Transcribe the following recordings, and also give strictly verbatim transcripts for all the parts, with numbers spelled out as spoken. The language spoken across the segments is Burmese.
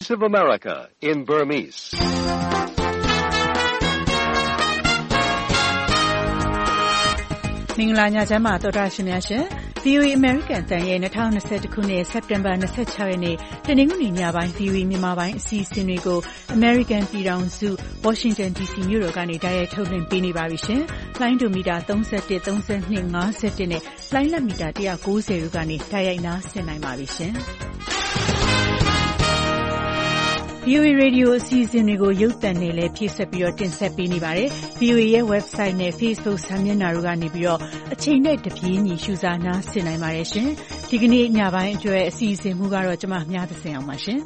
Voice of America in Burmese. ။မင်္ဂလာညချမ်းပါတော်တာရှင်များရှင်။ V O A American တန်ရဲ့twenty twentyခုနှစ်စက်တင်ဘာtwenty-sixရက်နေ့တနင်္ဂနွေညပိုင်း V O A မြန်မာပိုင်းအစီအစဉ်တွေကို American ပြည်ထောင်စု Washington D C မြို့တော်ကနေတိုက်ရိုက်ထုတ်လွှင့်ပေးနေပါပြီရှင်။လိုင်းဒိုမီတာthirty-one, thirty-two, fifty-oneနဲ့လိုင်းလက်မီတာone ninetyတို့ကနေတိုက်ရိုက်နားဆင်နိုင်ပါပြီရှင်။ V O A Radio အစီအစဉ်တွေကိုရုပ်သံနဲ့လည်းဖြည့်ဆွက်ပြီးတော့တင်ဆက်ပေးနေပါတယ်။ V O A ရဲ့ website နဲ့ Facebook စာမျက်နှာတို့ကနေပြီးတော့အချိန်နဲ့တပြေးညီရှုစားနားဆင်နိုင်ပါတယ်ရှင်။ဒီကနေ့ညပိုင်းအတွက်အစီအစဉ်မှုကတော့ကျွန်မမြသစင်အောင်ပါရှင်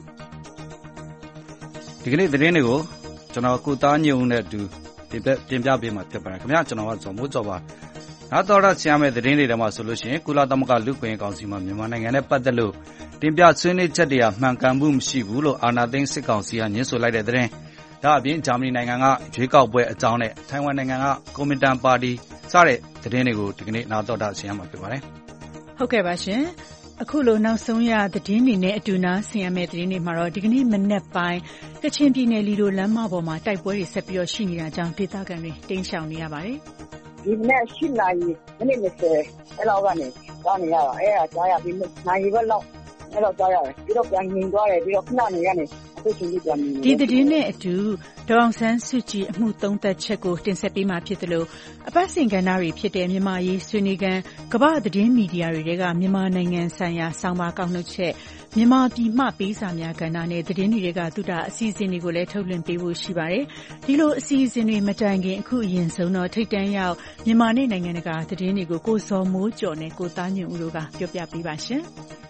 ။ဒီကနေ့သတင်းတွေကိုကျွန်တော်ကိုသားညုံနဲ့အတူတင်ပြပေးမှာဖြစ်ပါတယ်ခင်ဗျာကျွန်တော်ကဇော်မိုးကျော်ပါ။နောက်တော့ဆရာမဲ့သတင်းတွေထဲမှာဆိုလို့ရှိရင်ကုလသမဂ္ဂလူ့အခွင့်အရေးကောင်စီမှာမြန်မာနိုင်ငံနဲ့ပတ်သက်လို့တင်ပြဆွေးနွေးချက်တွေကမှန်ကန်မှုမရှိဘူးလို့အာဏာသိမ်းစစ်ကောင်စီကညှင်းဆိုလိုက်တဲ့သတင်း။ဒါအပြင်ဂျာမနီနိုင်ငံကရွေးကောက်ပွဲအကြောင်းနဲ့ထိုင်ဝမ်နိုင်ငံကကွန်မင်တန်ပါတီစတဲ့သတင်းတွေကိုဒီကနေ့နားတော်တာဆင်ရမှာဖြစ်ပါတယ်။ဟုတ်ကဲ့ပါရှင်။အခုလိုနောက်ဆုံးရသတင်းတွေနဲ့အတူနားဆင်ရမယ့်သတင်းတွေမှာတော့ဒီကနေ့မနက်ပိုင်းကချင်ပြည်နယ်လီဒိုလမ်းမပေါ်မှာတိုက်ပွဲတွေဆက်ပြီးတော့ရှိနေတာကြောင့်ဒေသခံတွေတိမ်းရှောင်နေရပါတယ်။ဒီနေ့eightနာရီမိနစ်twentyအဲ့လောက်ကနေကြားနေရတာအဲ့ဒါကြားရပြီးနိုင်ဘက်လောက်အဲ့တော့ကြားရတယ်ပြီးတော့ပြန်ငြိမ်သွားတယ်ပြီးတော့ခဏနေရနေအခုချိန်ကြီးပြန်ငြိမ်ဒီသတင်းနဲ့အတူဒေါအောင်ဆန်းစုကြည်အမှုသုံးသက်ချက်ကိုတင်ဆက်ပေးမှာဖြစ်တယ်လို့အပတ်စဉ်ကဏ္ဍတွေဖြစ်တဲ့မြန်မာရေးဆွေးနွေးခန်းကမ္ဘာသတင်းမီဒီယာတွေကမြန်မာနိုင်ငံဆိုင်ရာဆောင်းပါးကောက်နှုတ်ချက်မြန်မာပြည်မှပေးစာများကဏ္ဍနဲ့သတင်းတွေကသူတာအစီအစဉ်တွေကိုလည်းထုတ်လွှင့်ပေးဖို့ရှိပါတယ်ဒီလိုအစီအစဉ်တွေမတိုင်ခင်အခုအရင်ဆုံးတော့ထိတ်တန့်ရောက်မြန်မာနဲ့နိုင်ငံတကာသတင်းတွေကိုကိုစောမိုးကျော်နဲ့ကိုသားညွန့်ဦးတို့ကပြောပြပေးပါရှင်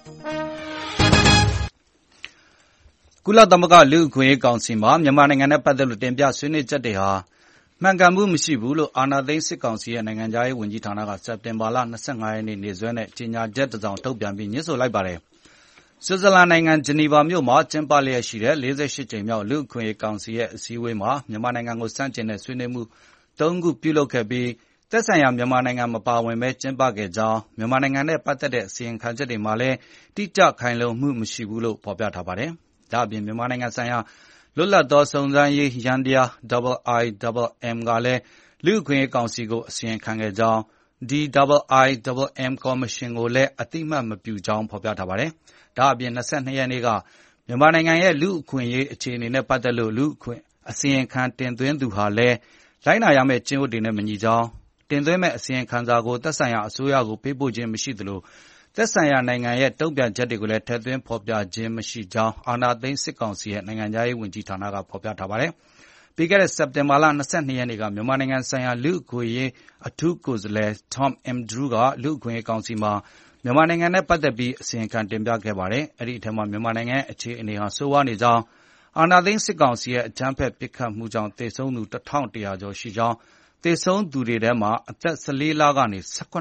ကုလသမဂ္ဂလူ့အခွင့်အရေးကောင်စီမှာမြန်မာနိုင်ငံနဲ့ပတ်သက်လို့တင်ပြဆွေးနွေးချက်တွေဟာမှန်ကန်မှုမရှိဘူးလို့အာဏာသိမ်းစစ်ကောင်စီရဲ့နိုင်ငံခြားရေးဝန်ကြီးဌာနကစက်တင်ဘာလtwenty-fiveရက်နေ့နေ့စွဲနဲ့ကြေညာချက်တစ်စောင်ထုတ်ပြန်ပြီးညှင်းဆိုလိုက်ပါတယ်။ဆွစ်ဇာလန်နိုင်ငံဂျနီဗာမြို့မှာကျင်းပလျက်ရှိတဲ့forty-eightကြိမ်မြောက်လူ့အခွင့်အရေးကောင်စီရဲ့အစည်းအဝေးမှာမြန်မာနိုင်ငံကိုစန့်ကျင်တဲ့ဆွေးနွေးမှုသုံးခုပြုလုပ်ခဲ့ပြီးသက်ဆိုင်ရာမြန်မာနိုင်ငံမပါဝင်ပဲကျင်းပခဲ့ကြောင်းမြန်မာနိုင်ငံနဲ့ပတ်သက်တဲ့အစီရင်ခံချက်တွေမှာလည်းတိကျခိုင်လုံမှုမရှိဘူးလို့ဖော်ပြထားပါတယ်။ဒါအပြင်မြန်မာနိုင်ငံဆိုင်ရာလွတ်လပ်သောစုံစမ်းရေးယန္တရား I I M ကလည်းလူ့အခွင့်အရေးကောင်စီကိုအစီရင်ခံခဲ့ကြောင်းဒီ I I M ကော်မရှင်ကိုလည်းအတိအမှတ်မပြုကြောင်းဖော်ပြထားပါတယ်။ဒါအပြင်twenty-twoရက်နေ့ကမြန်မာနိုင်ငံရဲ့လူ့အခွင့်အရေးအခြေအနေနဲ့ပတ်သက်လို့လူ့အခွင့်အစီရင်ခံတင်သွင်းသူဟာလည်းလိုက်နာရမယ့်ကျင့်ဝတ်တွေနဲ့မညီကြောင်းတင်သွင်းမဲ့အစီရင်ခံစာကိုသက်ဆိုင်ရာအစိုးရကိုပေးပို့ခြင်းမရှိသလိုသက်ဆိုင်ရာနိုင်ငံရဲ့တုံ့ပြန်ချက်တွေကိုလည်းထည့်သွင်းဖော်ပြခြင်းမရှိကြောင်းအာဏာသိမ်းစစ်ကောင်စီရဲ့နိုင်ငံခြားရေးဝန်ကြီးဌာနကဖော်ပြထားပါတယ်။ပြီးခဲ့တဲ့စက်တင်ဘာလtwenty-twoရက်နေ့ကမြန်မာနိုင်ငံဆိုင်ရာလူ့အခွင့်အရေးအထူးကိုယ်စားလှယ် Tom Andrews ကလူ့အခွင့်အရေးကောင်စီမှာမြန်မာနိုင်ငံနဲ့ပတ်သက်ပြီးအစီရင်ခံတင်ပြခဲ့ပါတယ်။အဲဒီအထက်မှာမြန်မာနိုင်ငံရဲ့အခြေအနေဟာဆိုးဝါးနေကြောင်းအာဏာသိမ်းစစ်ကောင်စီရဲ့အကြမ်းဖက်ပစ်ခတ်မှုကြောင့်သေဆုံးသူone thousand one hundredကျော်ရှိကြောင်းသေဆုံးသူတွေထဲမှာအသက်fourteenလကနေ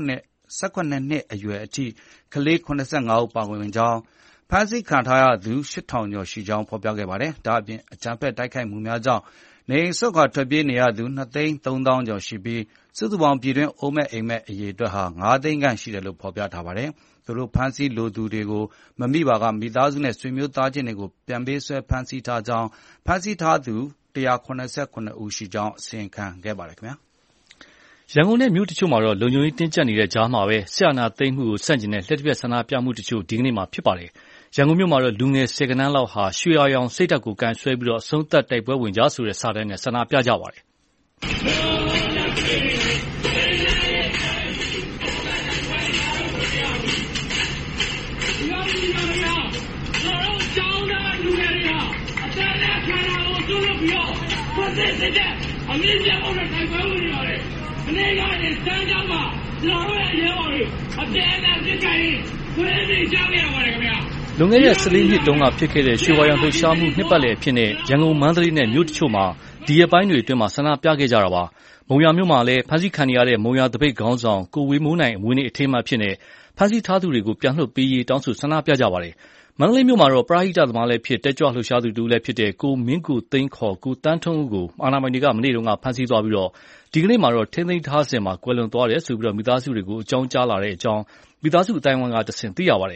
eighteenနှစ်အရွယ်အထိကလေးseventy-fiveဦးပါဝင်ကြောင်းဖမ်းဆီးခံထားရသူeight thousandကျော်ရှိကြောင်းဖော်ပြခဲ့ပါတယ်။ဒါအပြင်အကြမ်းဖက်တိုက်ခိုက်မှုများကြောင့်နေအိမ်စွန့်ခွာထွက်ပြေးနေရသူ twoသိန်းthreeသောင်းကျော်ရှိပြီးစုစုပေါင်းပြည်တွင်းအိုးမဲ့အိမ်မဲ့အရေအတွက်ဟာfiveသိန်းခန့်ရှိတယ်လို့ဖော်ပြထားပါတယ်။သူတို့ဖမ်းဆီးလိုသူတွေကိုမမိပါကမိသားစုနဲ့ဆွေမျိုးသားချင်းတွေကိုပြန်ပေးဆွဲဖမ်းဆီးထားကြောင်းဖမ်းဆီးထားသူone hundred seventy-sevenဦးရှိကြောင်းအစီရင်ခံခဲ့ပါတယ်ခင်ဗျာ။ရန်ကုန်နဲ့မြို့တချို့မှာတော့လုံခြုံရေးတင်းကျပ်နေတဲ့ကြားမှာပဲစစ်အာဏာသိမ်းမှုကိုဆန့်ကျင်တဲ့လက်တပြက်ဆန္ဒပြမှုတချို့ဒီကနေ့မှာဖြစ်ပါတယ်။ရန်ကုန်မြို့မှာတော့လူငယ်ဆယ်ကဏန်းလောက်ဟာရွှေရောင်စိတ်ဓာတ်ကိုကန်ဆွဲပြီးတော့အဆုံးသတ်တိုက်ပွဲဝင်ကြဆိုတဲ့စာတမ်းနဲ့ဆန္ဒပြကြပါတယ်အမေပြောင်းတဲ့တိုက်ပွဲဝင်နေပါတယ်။အနေကနေစမ်းကြောင်းမှာကျွန်တော်ရဲ့ရဲဘော်တွေအပြည့်အစုံစစ်ကိုင်းခွေးနေကြရပါတယ်ခင်ဗျာ။လွန်ခဲ့တဲ့fourteenနှစ်တုန်းကဖြစ်ခဲ့တဲ့ရွှေဝါရောင်လှုပ်ရှားမှုနှစ်ပတ်လည်အဖြစ်နဲ့ရန်ကုန်မန္တလေးနဲ့မြို့တချို့မှာဒီရက်ပိုင်းတွေအတွင်းမှာဆန္ဒပြခဲ့ကြတာပါ။မုံရမြို့မှာလည်းဖမ်းဆီးခံရတဲ့မုံရတပိတ်ခေါင်းဆောင်ကိုဝေမိုးနိုင်အမွေးနေ့အထိမ်းအမှတ်ဖြစ်နေဖမ်းဆီးထားသူတွေကိုပြန်လွှတ်ပေးရေးတောင်းဆိုဆန္ဒပြကြပါတယ်။မန္တလေးမြို့မှာတော့ပရိဟိတသမားလည်းဖြစ်တက်ကြွလှုပ်ရှားသူတူလည်းဖြစ်တဲ့ကိုမင်းကိုသိန်းခေါ်ကိုတန်းထွန်းဦးကိုအာဏာပိုင်တွေကမနေ့တုန်းကဖမ်းဆီးသွားပြီးတော့ဒီကနေ့မှာတော့ထိန်းသိမ်းထားစဉ်မှာကွယ်လွန်သွားတယ်ဆိုပြီးတော့မိသားစုတွေကိုအကြောင်းကြားလာတဲ့အကြောင်းမိသားစုအတိုင်းအဝိုင်းကတဆင့်သိရပါတယ်။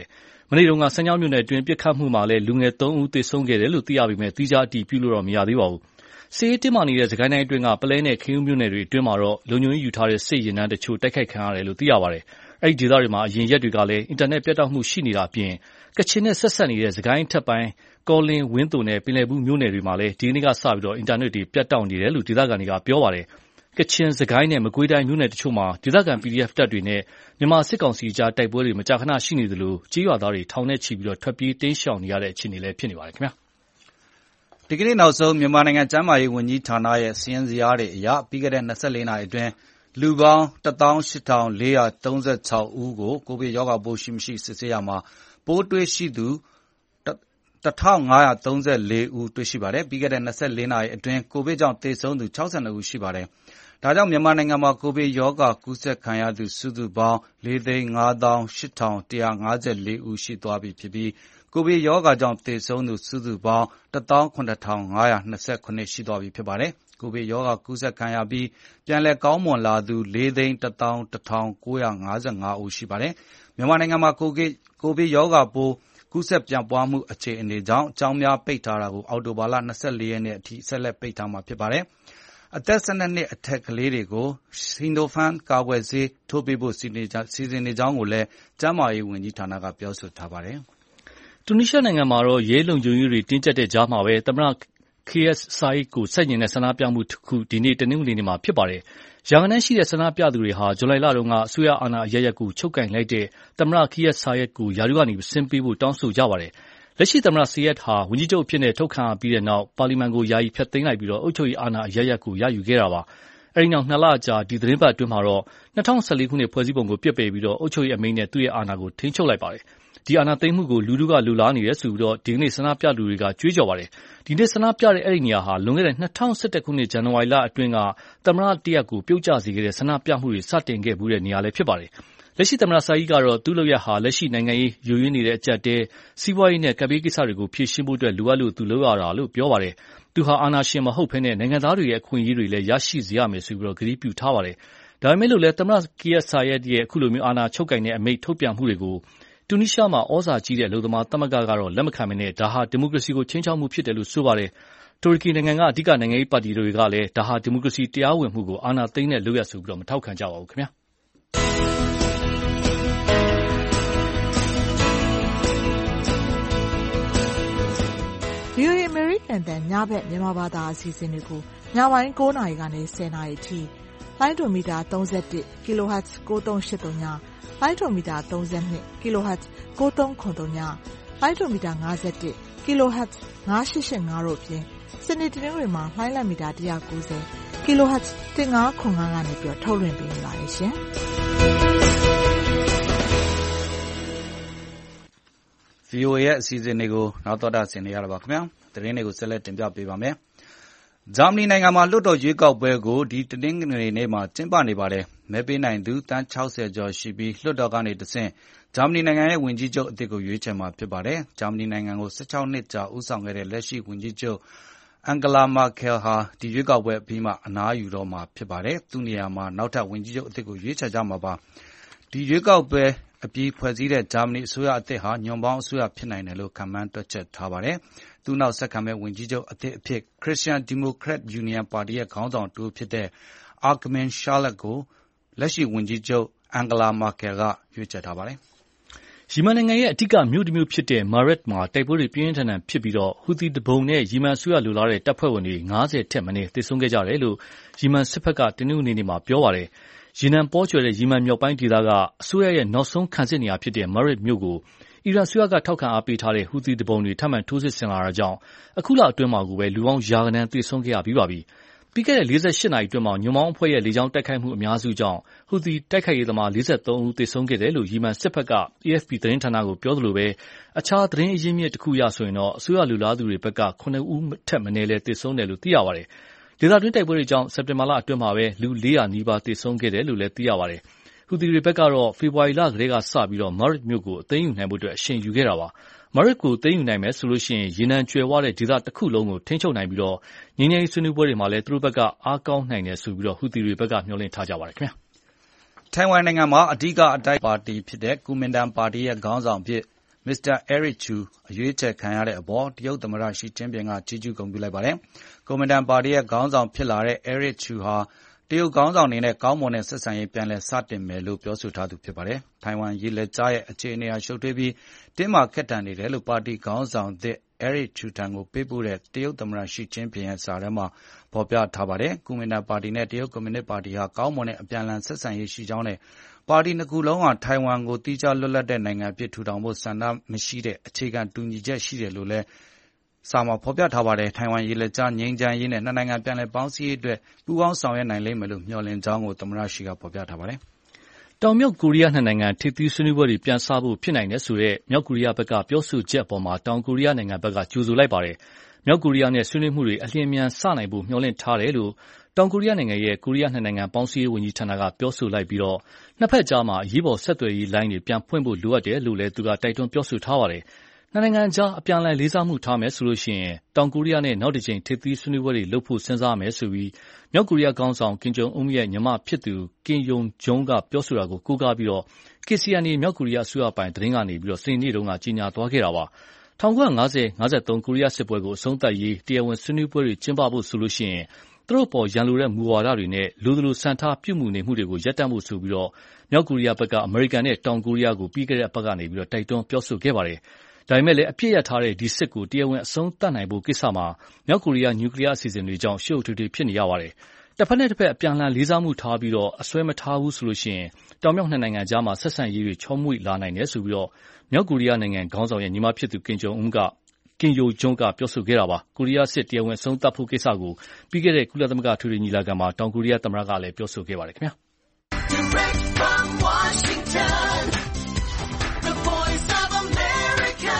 မနေ့တုန်းကစမ်းချောင်းမြို့နယ်အတွင်းပစ်ခတ်မှုမှာလည်းလူငယ်သုံးဦးသေဆုံးခဲ့တယ်လို့သိရပေမဲ့သီးခြားအတည်ပြုလို့တော့မရသေးပါဘူး။စစ်ရေးတင်းမာနေတဲ့စစ်ကိုင်းတိုင်းအတွင်းကပလဲနဲ့ခင်ဦးမြို့နယ်တွေအတွင်းမှာတော့လုံခြုံရေးယူထားတဲ့စစ်ရင်တန်းတချို့တိုက်ခိုက်ခံရတယ်လို့သိရပါတယ်။အဲဒီဒေသတွေမှာအရင်ရက်တွေကလည်းအင်တာနက်ပြတ်တောက်မှုရှိနေတာအပြင်ကချင်နဲ့ဆက်ဆက်နေတဲ့စစ်ကိုင်းထက်ပိုင်းကောလင်းဝင်းတုံနဲ့ပင်လယ်ဘူးမြို့နယ်တွေမှာလည်းဒီနေ့ကစပြီးအင်တာနက်တွေပြတ်တောက်နေတယ်လို့ဒေသခံတွေကပြောပါတယ်။ကချင်စစ်ကိုင်းနဲ့မကွေးတိုင်းမြို့နယ်တချို့မှာဒေသခံ ပီဒီအက်ဖ် တပ်တွေနဲ့မြန်မာစစ်ကောင်စီကြားတိုက်ပွဲတွေမကြာခဏရှိနေသလိုကြေးရွာသားတွေထောင်နဲ့ချီပြီးထွက်ပြေးတိမ်းရှောင်နေရတဲ့အခြေအနေလည်းဖြစ်နေပါတယ်ခင်ဗျာ။ဒီကနေ့နောက်ဆုံးမြန်မာနိုင်ငံကျန်းမာရေးဝန်ကြီးဌာနရဲ့စာရင်းဇယားတွေအရပြီးခဲ့တဲ့၂၄နာရီအတွင်းလူပေါင်းတသောင်းရှစ်ထောင်လေးရာသုံးဆယ့်ခြောက်ဦးကိုကိုဗစ်ရောဂါပိုးရှိမရှိစစ်ဆေးရာမှာပိုးတွေ့ရှိသူတထောင်ငါးရာသုံးဆယ့်လေးဦးတွေ့ရှိပါတယ်။ပြီးခဲ့တဲ့၂၄နာရီအတွင်းကိုဗစ်ကြောင့်သေဆုံးသူ၆၂ဦးရှိပါတယ်။ဒါကြောင့်မြန်မာနိုင်ငံမှာကိုဗစ်ရောဂါကူးစက်ခံရသူစုစုပေါင်းလေးသိန်းငါးသောင်းရှစ်ထောင်တစ်ရာငါးဆယ်လေးဦးရှိသွားပြီဖြစ်ပြီးကိုဗစ်ရောဂါကြောင့်သေဆုံးသူစုစုပေါင်းတသောင်းခုနစ်ထောင်ငါးရာနှစ်ဆယ့်ခုနစ်ရှိသွားပြီဖြစ်ပါတယ်။ကိုဗစ်ရောဂါကူးစက်ခံရပြီးပြန်လည်ကောင်းမွန်လာသူလေးသိန်းတသောင်းတစ်ထောင်ကိုးရာငါးဆယ်ငါးဦးရှိပါတယ်။မြန်မာနိုင်ငံမှာကိုဗစ်ကိုဗစ်ရောဂါပိုးကူးစက်ပြန့်ပွားမှုအခြေအနေကြောင့်ကျောင်းများပိတ်ထားတာကိုအောက်တိုဘာလ၂၄ရက်နေ့အထိဆက်လက်ပိတ်ထားမှာဖြစ်ပါတယ်။အသက်၁၂နှစ်အထက်ကလေးတွေကိုဆီနိုဖမ်ကာကွယ်ဆေးထိုးပေးဖို့စီစဉ်နေကြောင်းကိုလည်းကျန်းမာရေးဝန်ကြီးဌာနကပြောဆိုထားပါတယ်။တူနီးရှားနိုင်ငံမှာတော့ရဲလုံခြုံရေးတွေတင်းကျပ်တဲ့ကြားမှာပဲသမ္မတKais Saied ကိုဆန့်ကျင်တဲ့ဆန္ဒပြမှုတစ်ခုဒီနေ့တနင်္ဂနွေနေ့မှာဖြစ်ပါတယ်။ရာဂဏန်းရှိတဲ့ဆန္ဒပြသူတွေဟာဇူလိုင်လတုန်းကအစိုးရအာဏာအရပ်ရပ်ကိုချုပ်ကိုင်လိုက်တဲ့သမ္မတKais Saiedကိုယာရုကနေဆင်းပေးဖို့တောင်းဆိုကြပါတယ်။လက်ရှိသမ္မတSaiedဟာဝန်ကြီးချုပ်အဖြစ်နဲ့ထုတ်ခံရပြီးတဲ့နောက်ပါလီမန်ကိုယာယီဖျက်သိမ်းလိုက်ပြီးအုပ်ချုပ်ရေးအာဏာအရပ်ရပ်ကိုရယူခဲ့တာပါ။အဲဒီနောက်နှစ်လအကြာဒီသတင်းပတ်အတွင်းမှာတော့၂၀၁၄ခုနှစ်ဖွဲ့စည်းပုံကိုပြစ်ပယ်ပြီးအုပ်ချုပ်ရေးအမိန့်နဲ့သူ့ရဲ့အာဏာကိုထိန်းချုပ်လိုက်ပါတယ်။ဒီအာဏာသိမ်းမှုကိုလူထုကလူလားနေတယ်ဆိုပြီးဒီကနေ့ဆန္ဒပြသူတွေကကြွေးကြော်ပါတယ်။ဒီနေ့ဆန္ဒပြတဲ့အဲဒီနေရာဟာလွန်ခဲ့တဲ့၂၀၁၁ခုနှစ်ဇန်နဝါရီလအတွင်းကသမ္မတတရက်ကိုပြုတ်ကျစေခဲ့တဲ့ဆန္ဒပြမှုတွေစတင်ခဲ့ဘူးတဲ့နေရာလည်းဖြစ်ပါတယ်။လက်ရှိသမ္မတSaiedကတော့သူ့လုပ်ရပ်ဟာလက်ရှိနိုင်ငံရေးယိုယွင်းနေတဲ့အကျပ်တဲစီးပွားရေးနဲ့ကပ်ဘေးကိစ္စတွေကိုဖြေရှင်းဖို့အတွက်လိုအပ်လို့သူလုပ်ရတာလို့ပြောပါတယ်။သူဟာအာဏာရှင်မဟုတ်ဘဲနဲ့နိုင်ငံသားတွေရဲ့အခွင့်အရေးတွေလည်းရရှိစေရမယ်ဆိုပြီးကတိပြုထားပါတယ်။ဒါပေမဲ့လို့လည်းသမ္မတKais Saiedရဲ့အခုလိုမျိုးအာဏာချုပ်ကိုင်တဲ့အမိန့်ထုတ်ပြန်မှုတွေကိုတူနီးရှားမှာဩဇာကြီးတဲ့အလုပ်သမားသမဂ္ဂကတော့လက်မခံဘဲနဲ့ဒါဟာဒီမိုကရေစီကိုခြိမ်းခြောက်မှုဖြစ်တယ်လို့ဆိုပါတယ်။တူရကီနိုင်ငံကအဓိကနိုင်ငံရေးပါတီတွေကလည်းဒါဟာဒီမိုကရေစီတရားဝင်မှုကိုအာဏာသိမ်းတဲ့လုပ်ရပ်ဆိုပြီးမထောက်ခံကြပါဘူးခင်ဗျာ။ VOA American တန်ညဘက်မြန်မာဘာသာအစီအစဉ်တွေကိုညပိုင်း၉နာရီကနေ၁၀နာရီအထိလိုင်းဒိုမီတာ၃၁ kilohertz ၉၃၈၃ညလိုင်းဒိုမီတာ၃၂ kilohertz ၉၃၇၃ညလိုင်းဒိုမီတာ၅၁ kilohertz ၅၈၈၅တို့ဖြင့်စနေတနင်္ဂနွေမှာလိုင်းလံမီတာ၁၉၀ kilohertz ၁၅၇၅ကနေပြီးထုတ်လွှင့်ပေးနေပါတယ်ရှင်။ VOA ရဲ့အစီအစဉ်တွေကိုနောက်တော်တာဆင်နေရတာပါခင်ဗျာ။သတင်းတွေကိုဆက်လက်တင်ပြပေးပါမယ်။ဂျာမနီနိုင်ငံမှာလွှတ်တော်ရွေးကောက်ပွဲကိုဒီတနင်္ဂနွေနေ့မှာကျင်းပနေပါတယ်။မဲပေးနိုင်သူတန်း၆၀ကျော်ရှိပြီးလွှတ်တော်ကနေတဆင့်ဂျာမနီနိုင်ငံရဲ့ဝန်ကြီးချုပ်အသစ်ကိုရွေးချယ်မှာဖြစ်ပါတယ်။ဂျာမနီနိုင်ငံကို၁၆နှစ်ကြာဦးဆောင်ခဲ့တဲ့လက်ရှိဝန်ကြီးချုပ်အန်ဂလာမာကယ်ဟာဒီရွေးကောက်ပွဲအပြီးမှာအနားယူတော့မှာဖြစ်ပါတယ်။သူ့နေရာမှာနောက်ထပ်ဝန်ကြီးချုပ်အသစ်ကိုရွေးချယ်ကြမှာပါ။ဒီရွေးကောက်ပွဲအပြီးဖွဲ့စည်းတဲ့ဂျာမနီအစိုးရအသစ်ဟာညွန့်ပေါင်းအစိုးရဖြစ်နိုင်တယ်လို့ခန့်မှန်းတွက်ချက်ထားပါတယ်။သူ့နောက်ဆက်ခံမဲ့ဝန်ကြီးချုပ်အသစ်အဖြစ် Christian Democrat Union ပါတီရဲ့ခေါင်းဆောင်တဦးဖြစ်တဲ့ Armin Laschet ကိုလက်ရှိဝန်ကြီးချုပ်အန်ဂလာမာကယ်ကရွေးချယ်ထားပါတယ်။ယီမန်နိုင်ငံရဲ့အဓိကမြို့တစ်မြို့ဖြစ်တဲ့ Marib မှာတိုက်ပွဲတွေပြင်းထန်ထန်ဖြစ်ပြီးဟူသီသူပုန်နဲ့ယီမန်အစိုးရလိုလားတဲ့တပ်ဖွဲ့ဝင်တွေ၅၀ထက်မနည်းသေဆုံးခဲ့ကြတယ်လို့ယီမန်စစ်ဘက်ကတနင်္ဂနွေနေ့မှာပြောပါတယ်။ရေနံပေါကြွယ်တဲ့ယီမန်မြောက်ပိုင်းဒေသကအစိုးရရဲ့နောက်ဆုံးခံစစ်နေရာဖြစ်တဲ့ Marib မြို့ကိုအီရန်အစိုးရကထောက်ခံအားပေးထားတဲ့ဟူသီသူပုန်တွေထပ်မံထိုးစစ်ဆင်လာတာကြောင့်အခုလအတွင်းမှာကိုပဲလူပေါင်းရာဂဏန်းသေဆုံးခဲ့ရပြီးပါပြီ။ပြီးခဲ့တဲ့၄၈နာရီအတွင်းမှာညွန့်ပေါင်းအဖွဲ့ရဲ့လေကြောင်းတိုက်ခိုက်မှုအများစုကြောင့်ဟူသီတိုက်ခိုက်ရေးသမား၄၃ဦးသေဆုံးခဲ့တယ်လို့ယီမန်စစ်ဘက်က A F P သတင်းဌာနကိုပြောသလိုပဲအခြားသတင်းအရင်းမြစ်တစ်ခုအရဆိုရင်တော့အစိုးရလူလားသူတွေဘက်ကခုနှစ်ဦးထက်မနည်းလည်းသေဆုံးတယ်လို့သိရပါတယ်။ဒေသတွင်းတိုက်ပွဲတွေကြောင့်စက်တင်ဘာလအတွင်းမှာပဲလူ၄၀၀နီးပါးသေဆုံးခဲ့တယ်လို့လည်းသိရပါတယ်။ဟူသီတွေဘက်ကတော့ဖေဖော်ဝါရီလကတည်းကစပြီး Marib မြို့ကိုအသိမ်းယူနိုင်ဖို့အရှိန်ယူခဲ့တာပါ။ Marib ကိုသိမ်းယူနိုင်မယ်ဆိုရင်ရေနံကြွယ်ဝတဲ့ဒေသတစ်ခုလုံးကိုထိန်းချုပ်နိုင်ပြီးငြိမ်းချမ်းရေးဆွေးနွေးပွဲတွေမှာလည်းသူတို့ဘက်ကအားကောင်းနိုင်တယ်ဆိုပြီးဟူသီတွေဘက်ကမျှော်လင့်ထားကြပါတယ်ခင်ဗျာ။ထိုင်ဝမ်နိုင်ငံမှာအဓိကအတိုက်ပါတီဖြစ်တဲ့ကူမင်တန်ပါတီရဲ့ခေါင်းဆောင်အဖြစ်မစ္စတာ Eric Chu အရွေးချယ်ခံရတဲ့အပေါ်တရုတ်သမ္မတရှီကျင်းပင်ကချီးကျူးဂုဏ်ပြုလိုက်ပါတယ်။ ကွန်မန်တန်ပါတီရဲ့ခေါင်းဆောင်ဖြစ်လာတဲ့ Eric Chu ဟာတရုတ်ခေါင်းဆောင်တွေနဲ့ကောင်းမွန်တဲ့ဆက်ဆံရေးပြန်လည်စတင်မယ်လို့ပြောဆိုထားသူဖြစ်ပါတယ်။ ထိုင်ဝမ်ရေလက်ကြားရဲ့အခြေအနေဟာရှုပ်ထွေးပြီးတင်းမာခက်ထန်နေတယ်လို့ပါတီခေါင်းဆောင်သစ် Eric Chu ထံကိုပေးပို့တဲ့တရုတ်သမ္မတရှီကျင်းပင်ရဲ့စာထဲမှာဖော်ပြထားပါတယ်။ ကွန်မန်တန်ပါတီနဲ့တရုတ်ကွန်မြူနစ်ပါတီဟာကောင်းမွန်တဲ့အပြန်အလှန်ဆက်ဆံရေးရှိကြောင်းနဲ့ပါတီနှစ်ခုလုံးဟာထိုင်ဝမ်ကိုသီးခြားလွတ်လပ်တဲ့နိုင်ငံအဖြစ်ထူထောင်ဖို့ဆန္ဒမရှိတဲ့အခြေခံတူညီချက်ရှိတယ်လို့လည်းစာမှာဖော်ပြထားပါတယ်။ ထိုင်ဝမ်ရေလက်ကြားငြိမ်းချမ်းရေးနဲ့နှစ်နိုင်ငံပြန်လည်ပေါင်းစည်းရေးအတွက်ပူးပေါင်းဆောင်ရွက်နိုင်လိမ့်မယ်လို့မျှော်လင့်ကြောင်းကိုသမ္မတရှီကဖော်ပြထားပါတယ်။တောင်မြောက်ကိုရီးယားနှစ်နိုင်ငံထိပ်သီးဆွေးနွေးပွဲတွေပြန်စဖို့ဖြစ်နိုင်တယ်ဆိုတဲ့မြောက်ကိုရီးယားဘက်ကပြောဆိုချက်အပေါ်မှာတောင်ကိုရီးယားနိုင်ငံဘက်ကကြိုဆိုလိုက်ပါတယ်။မြောက်ကိုရီးယားနဲ့ဆွေးနွေးမှုတွေအလျင်အမြန်စနိုင်ဖို့မျှော်လင့်ထားတယ်လို့တောင်ကိုရီးယားနိုင်ငံရဲ့ကိုရီးယားနှစ်နိုင်ငံပေါင်းစည်းရေးဝန်ကြီးဌာနကပြောဆိုလိုက်ပြီးနှစ်ဘက်ကြားမှာအရေးပေါ်ဆက်သွယ်ရေးလိုင်းတွေပြန်ဖွင့်ဖို့လိုအပ်တယ်လို့လည်းသူကတိုက်တွန်းပြောဆိုထားပါတယ်။နှစ်နိုင်ငံကြားအပြန်အလှန်လေးစားမှုထားမယ်ဆိုရင်တောင်ကိုရီးယားနဲ့နောက်တစ်ကြိမ်ထိပ်သီးဆွေးနွေးပွဲတွေလုပ်ဖို့စဉ်းစားမယ်ဆိုပြီးမြောက်ကိုရီးယားခေါင်းဆောင်ကင်ဂျုံအွန်းရဲ့ညီမဖြစ်သူကင်ယုံဂျုံကပြောဆိုတာကိုကိုးကားပြီး ကေစီအန်အေ မြောက်ကိုရီးယားအစိုးရပိုင်သတင်းကနေစနေနေ့တုန်းကကြေညာသွားခဲ့တာပါ။၁၉၅၀-၅၃ ကိုရီးယားစစ်ပွဲကိုအဆုံးသတ်ရေးတရားဝင်ဆွေးနွေးပွဲတွေကျင်းပဖို့ဆိုရင်သူတို့အပေါ်ရန်လိုတဲ့မူဝါဒတွေနဲ့လိုသလိုဆန်ထားပြုမူနေမှုတွေကိုရပ်တန့်ဖို့ဆိုပြီးမြောက်ကိုရီးယားဘက်ကအမေရိကန်နဲ့တောင်ကိုရီးယားကိုပြီးခဲ့တဲ့အပတ်ကနေတိုက်တွန်းပြောဆိုခဲ့ပါတယ်။ဒါပေမဲ့လည်းအပြစ်ရထားတဲ့ဒီစစ်ကိုတရားဝင်အဆုံးသတ်နိုင်ဖို့ကိစ္စမှာမြောက်ကိုရီးယားနျူကလီးယားအစီအစဉ်တွေကြောင့်ရှုပ်ထွေးထွေးဖြစ်နေရပါတယ်။တစ်ဖက်နဲ့တစ်ဖက်အပြန်အလှန်လေးစားမှုထားပြီးအစွဲမထားဘူးဆိုရင်တောင်မြောက်နှစ်နိုင်ငံကြားမှာဆက်ဆံရေးတွေချောမွေ့လာနိုင်တယ်ဆိုပြီးမြောက်ကိုရီးယားနိုင်ငံခေါင်းဆောင်ရဲ့ညီမဖြစ်သူကင်ဂျုံအွန်းကကင်ယိုဂျုံကပြောဆိုခဲ့တာပါ။ကိုရီးယားစစ်တရားဝင်အဆုံးသတ်ဖို့ကိစ္စကိုပြီးခဲ့တဲ့ကုလသမဂ္ဂထွေထွေညီလာခံမှာတောင်ကိုရီးယားသမ္မတကလည်းပြောဆိုခဲ့ပါတယ်ခင်ဗျာ။ Direct from Washington, the voice of America,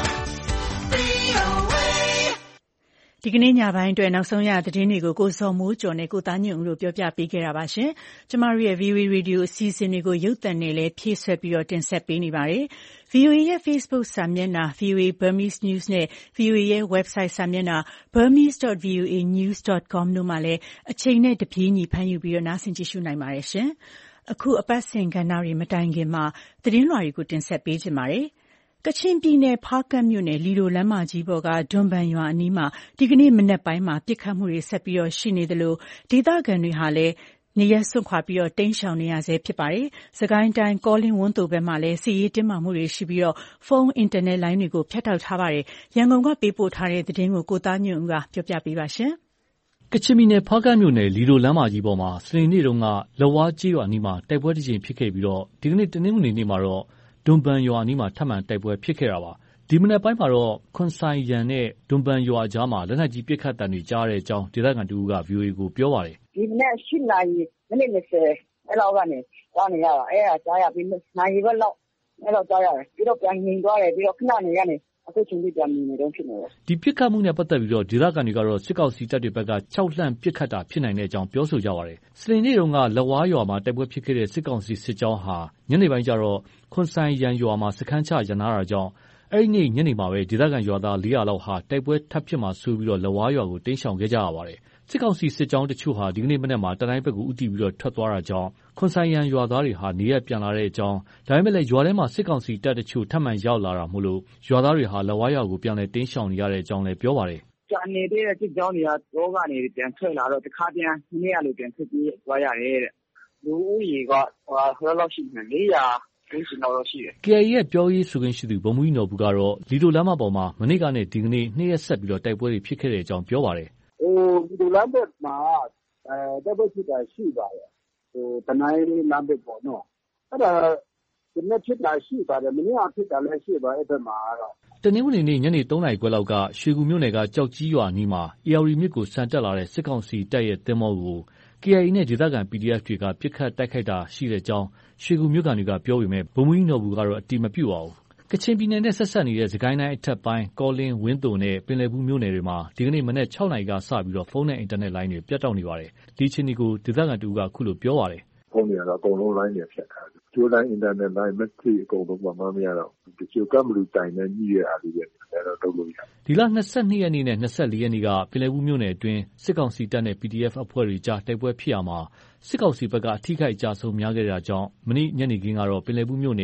ဒီကနေ့ညပိုင်းအတွက်နောက်ဆုံးရသတင်းတွေကိုကိုစောမိုးကျော်နဲ့ကိုသားညွန့်ဦးတို့ပြောပြပေးခဲ့တာပါရှင်။ကျမတို့ရဲ့ ဗီအိုအေ Radio အစီအစဉ်တွေကိုရုပ်သံနဲ့လည်းဖြည့်ဆွက်ပြီးတော့တင်ဆက်ပေးနေပါတယ်။ ဗီအိုအေရဲ့ Facebook စာမျက်နှာ ဗီအိုအေ Burmese News နဲ့ ဗီအိုအေရဲ့ website စာမျက်နှာ burmese dot v o a news dot com တို့မှာလည်းအချိန်နဲ့တပြေးညီဖမ်းယူပြီးတော့နားဆင်ကြည့်ရှုနိုင်ပါတယ်ရှင်။အခုအပတ်စဉ်ကဏ္ဍတွေမတိုင်ခင်မှာသတင်းလွှာတွေကိုတင်ဆက်ပေးချင်ပါတယ်။ကချင်ပြည်နယ်ဖားကန့်မြို့နယ်လီဒိုလမ်းမကြီးပေါ်ကဒွန်ဘန်ရွာအနီးမှာဒီကနေ့မနက်ပိုင်းမှာပစ်ခတ်မှုတွေဆက်ပြီးရှိနေသလိုဒေသခံတွေဟာလည်းနေရပ်စွန့်ခွာပြီးတိမ်းရှောင်နေရဆဲဖြစ်ပါတယ်။စကိုင်းတိုင်းကောလင်းဝန်းသိုဘက်မှာလည်းစစ်ရေးတင်းမာမှုတွေရှိပြီးဖုန်းအင်တာနက်လိုင်းတွေကိုဖြတ်တောက်ထားပါတယ်။ရန်ကုန်ကပေးပို့ထားတဲ့သတင်းကိုကိုသားညွန့်ဦးကပြောပြပေးပါရှင်။ကချင်ပြည်နယ်ဖားကန့်မြို့နယ်လီဒိုလမ်းမကြီးပေါ်မှာစနေနေ့တုန်းကလက်ဝါးကျေးရွာအနီးမှာတိုက်ပွဲတစ်ကြိမ်ဖြစ်ခဲ့ပြီးဒီကနေ့တနင်္ဂနွေနေ့မှာတော့ဒွန်ဘန်ရွာအနီးမှာထပ်မံတိုက်ပွဲဖြစ်ခဲ့တာပါ။ဒီမနက်ပိုင်းမှာတော့ခွန်ဆိုင်ယန်နဲ့ဒွန်ဘန်ရွာအကြားမှာလက်နက်ကြီးပစ်ခတ်သံတွေကြားတဲ့အကြောင်းဒေသခံတဦးက ဗွီအိုအေကိုပြောပါတယ်။ဒီမနက်၈နာရီမိနစ်၂၀အဲ့လောက်ကနေကြားနေရတာအဲ့ဒါကြားရပြီးနာရီဘက်လောက်အဲ့လောက်ကြားရတယ်ပြီးတော့ပြန်ငြိမ်သွားတယ်ပြီးတော့ခဏနေရနေအခုချိန်ကြီးပြန်မြင်နေတော့ဖြစ်နေတယ်။ဒီပစ်ခတ်မှုနဲ့ပတ်သက်ပြီးဒေသခံတွေကတော့စစ်ကောင်စီတပ်တွေဘက်ကခြောက်လှန့်ပစ်ခတ်တာဖြစ်နိုင်တဲ့အကြောင်းပြောဆိုကြပါတယ်။စနေနေ့တုန်းကလက်ဝါးရွာမှာတိုက်ပွဲဖြစ်ခဲ့တဲ့စစ်ကောင်စီစစ်ကြောင်းဟာညနေပိုင်းကျတော့ခွန်ဆိုင်ယန်ရွာမှာစခန်းချရန်နာတာကြောင့်အဲ့ဒီနေ့ညနေမှာပဲဒေသခံရွာသား၄၀၀လောက်ဟာတိုက်ပွဲထပ်ဖြစ်မှာဆိုပြီးလက်ဝါးရွာကိုတိမ်းရှောင်ခဲ့ကြရပါတယ်။စစ်ကောင်စီစစ်ကြောင်းတချို့ဟာဒီကနေ့မနက်မှာတနိုင်းဘက်ကိုဦးတည်ပြီးထွက်သွားတာကြောင့်ခွန်ဆိုင်ယန်ရွာသားတွေဟာနေရပ်ပြန်လာတဲ့အကြောင်းဒါပေမဲ့လည်းရွာထဲမှာစစ်ကောင်စီတပ်တချို့ထပ်မံရောက်လာတာမို့လို့ရွာသားတွေဟာလက်ဝါးရွာကိုပြန်လည်တိမ်းရှောင်နေရတဲ့အကြောင်းလည်းပြောပါတယ်။ကြာနေတဲ့စစ်ကြောင်းတွေကတော့ကနေပြန်ထွက်လာတော့တခါပြန်ဒီနေ့ကလိုပြန်ထွက်ပြေးသွားရတယ်တဲ့။လူဦးရေကဟိုဟိုလောက်ရှိနေ၄၀၀ကျင်းတော့ရှိတယ်။ကေအိုင်အေ ရဲ့ပြောရေးဆိုခွင့်ရှိသူဗိုလ်မှူးကြီးနော်ဘူးကတော့လီဒိုလမ်းမပေါ်မှာမနေ့ကနဲ့ဒီကနေ့နှစ်ရက်ဆက်ပြီးတိုက်ပွဲတွေဖြစ်ခဲ့တဲ့အကြောင်းပြောပါတယ်။ဟိုလီဒိုလမ်းဘက်မှာအဲတိုက်ပွဲဖြစ်တာရှိပါတယ်။ဟိုတနိုင်းလမ်းဘက်ပေါ့နော်။အဲ့ဒါဒီနေ့ဖြစ်တာရှိပါတယ်မနေ့ကဖြစ်တာလည်းရှိပါအဲ့ဘက်မှာတော့တနင်္ဂနွေနေ့ညနေ၃နာရီခွဲလောက်ကရွှေကူမြို့နယ်ကကြောက်ကြီးရွာအနီးမှာအေရဝတီမြစ်ကိုဆန်တက်လာတဲ့စစ်ကောင်စီတပ်ရဲ့သင်္ဘောကိုကေအိုင်အေနဲ့ဒေသခံ ပီဒီအက်ဖ် တွေကပစ်ခတ်တိုက်ခိုက်တာရှိတဲ့အကြောင်းရွှေကူမြို့ခံတွေကပြောပေမဲ့ဗိုလ်မှူးကြီးနော်ဘူးကတော့အတည်မပြုပါဘူး။ကချင်ပြည်နယ်နဲ့ဆက်စပ်နေတဲ့စစ်ကိုင်းတိုင်းအထက်ပိုင်းကောလင်းဝန်းသိုနဲ့ပင်လယ်ဘူးမြို့နယ်တွေမှာဒီကနေ့မနက်၆နာရီကစပြီးဖုန်းနဲ့အင်တာနက်လိုင်းတွေပြတ်တောက်နေပါတယ်။ဒီအခြေအနေကိုဒေသခံတူကအခုလိုပြောပါတယ်။ဖုန်းတွေကတော့အကုန်လုံးလိုင်းတွေဖြတ်ထားတယ်။ကျိုးတိုင်းအင်တာနက်လိုင်းမက်ဆေ့အကုန်လုံးပါမမရတော့တချို့ကမလူတိုင်နဲ့ညှိရအားတွေလည်းတော့တုံးလို့ရတယ်။ဒီလ၂၂ရက်နေ့နဲ့၂၄ရက်နေ့ကပင်လယ်ဘူးမြို့နယ်အတွင်းစစ်ကောင်စီတပ်နဲ့ ပီဒီအက်ဖ် အဖွဲ့တွေကြားတိုက်ပွဲဖြစ်ရာမှာစစ်ကောင်စီဘက်ကအထိခိုက်အကျဆုံးများခဲ့တာကြောင့်မနေ့ညနေခင်းကတော့ပင်လယ်ဘူးမြို့နယ်ဝ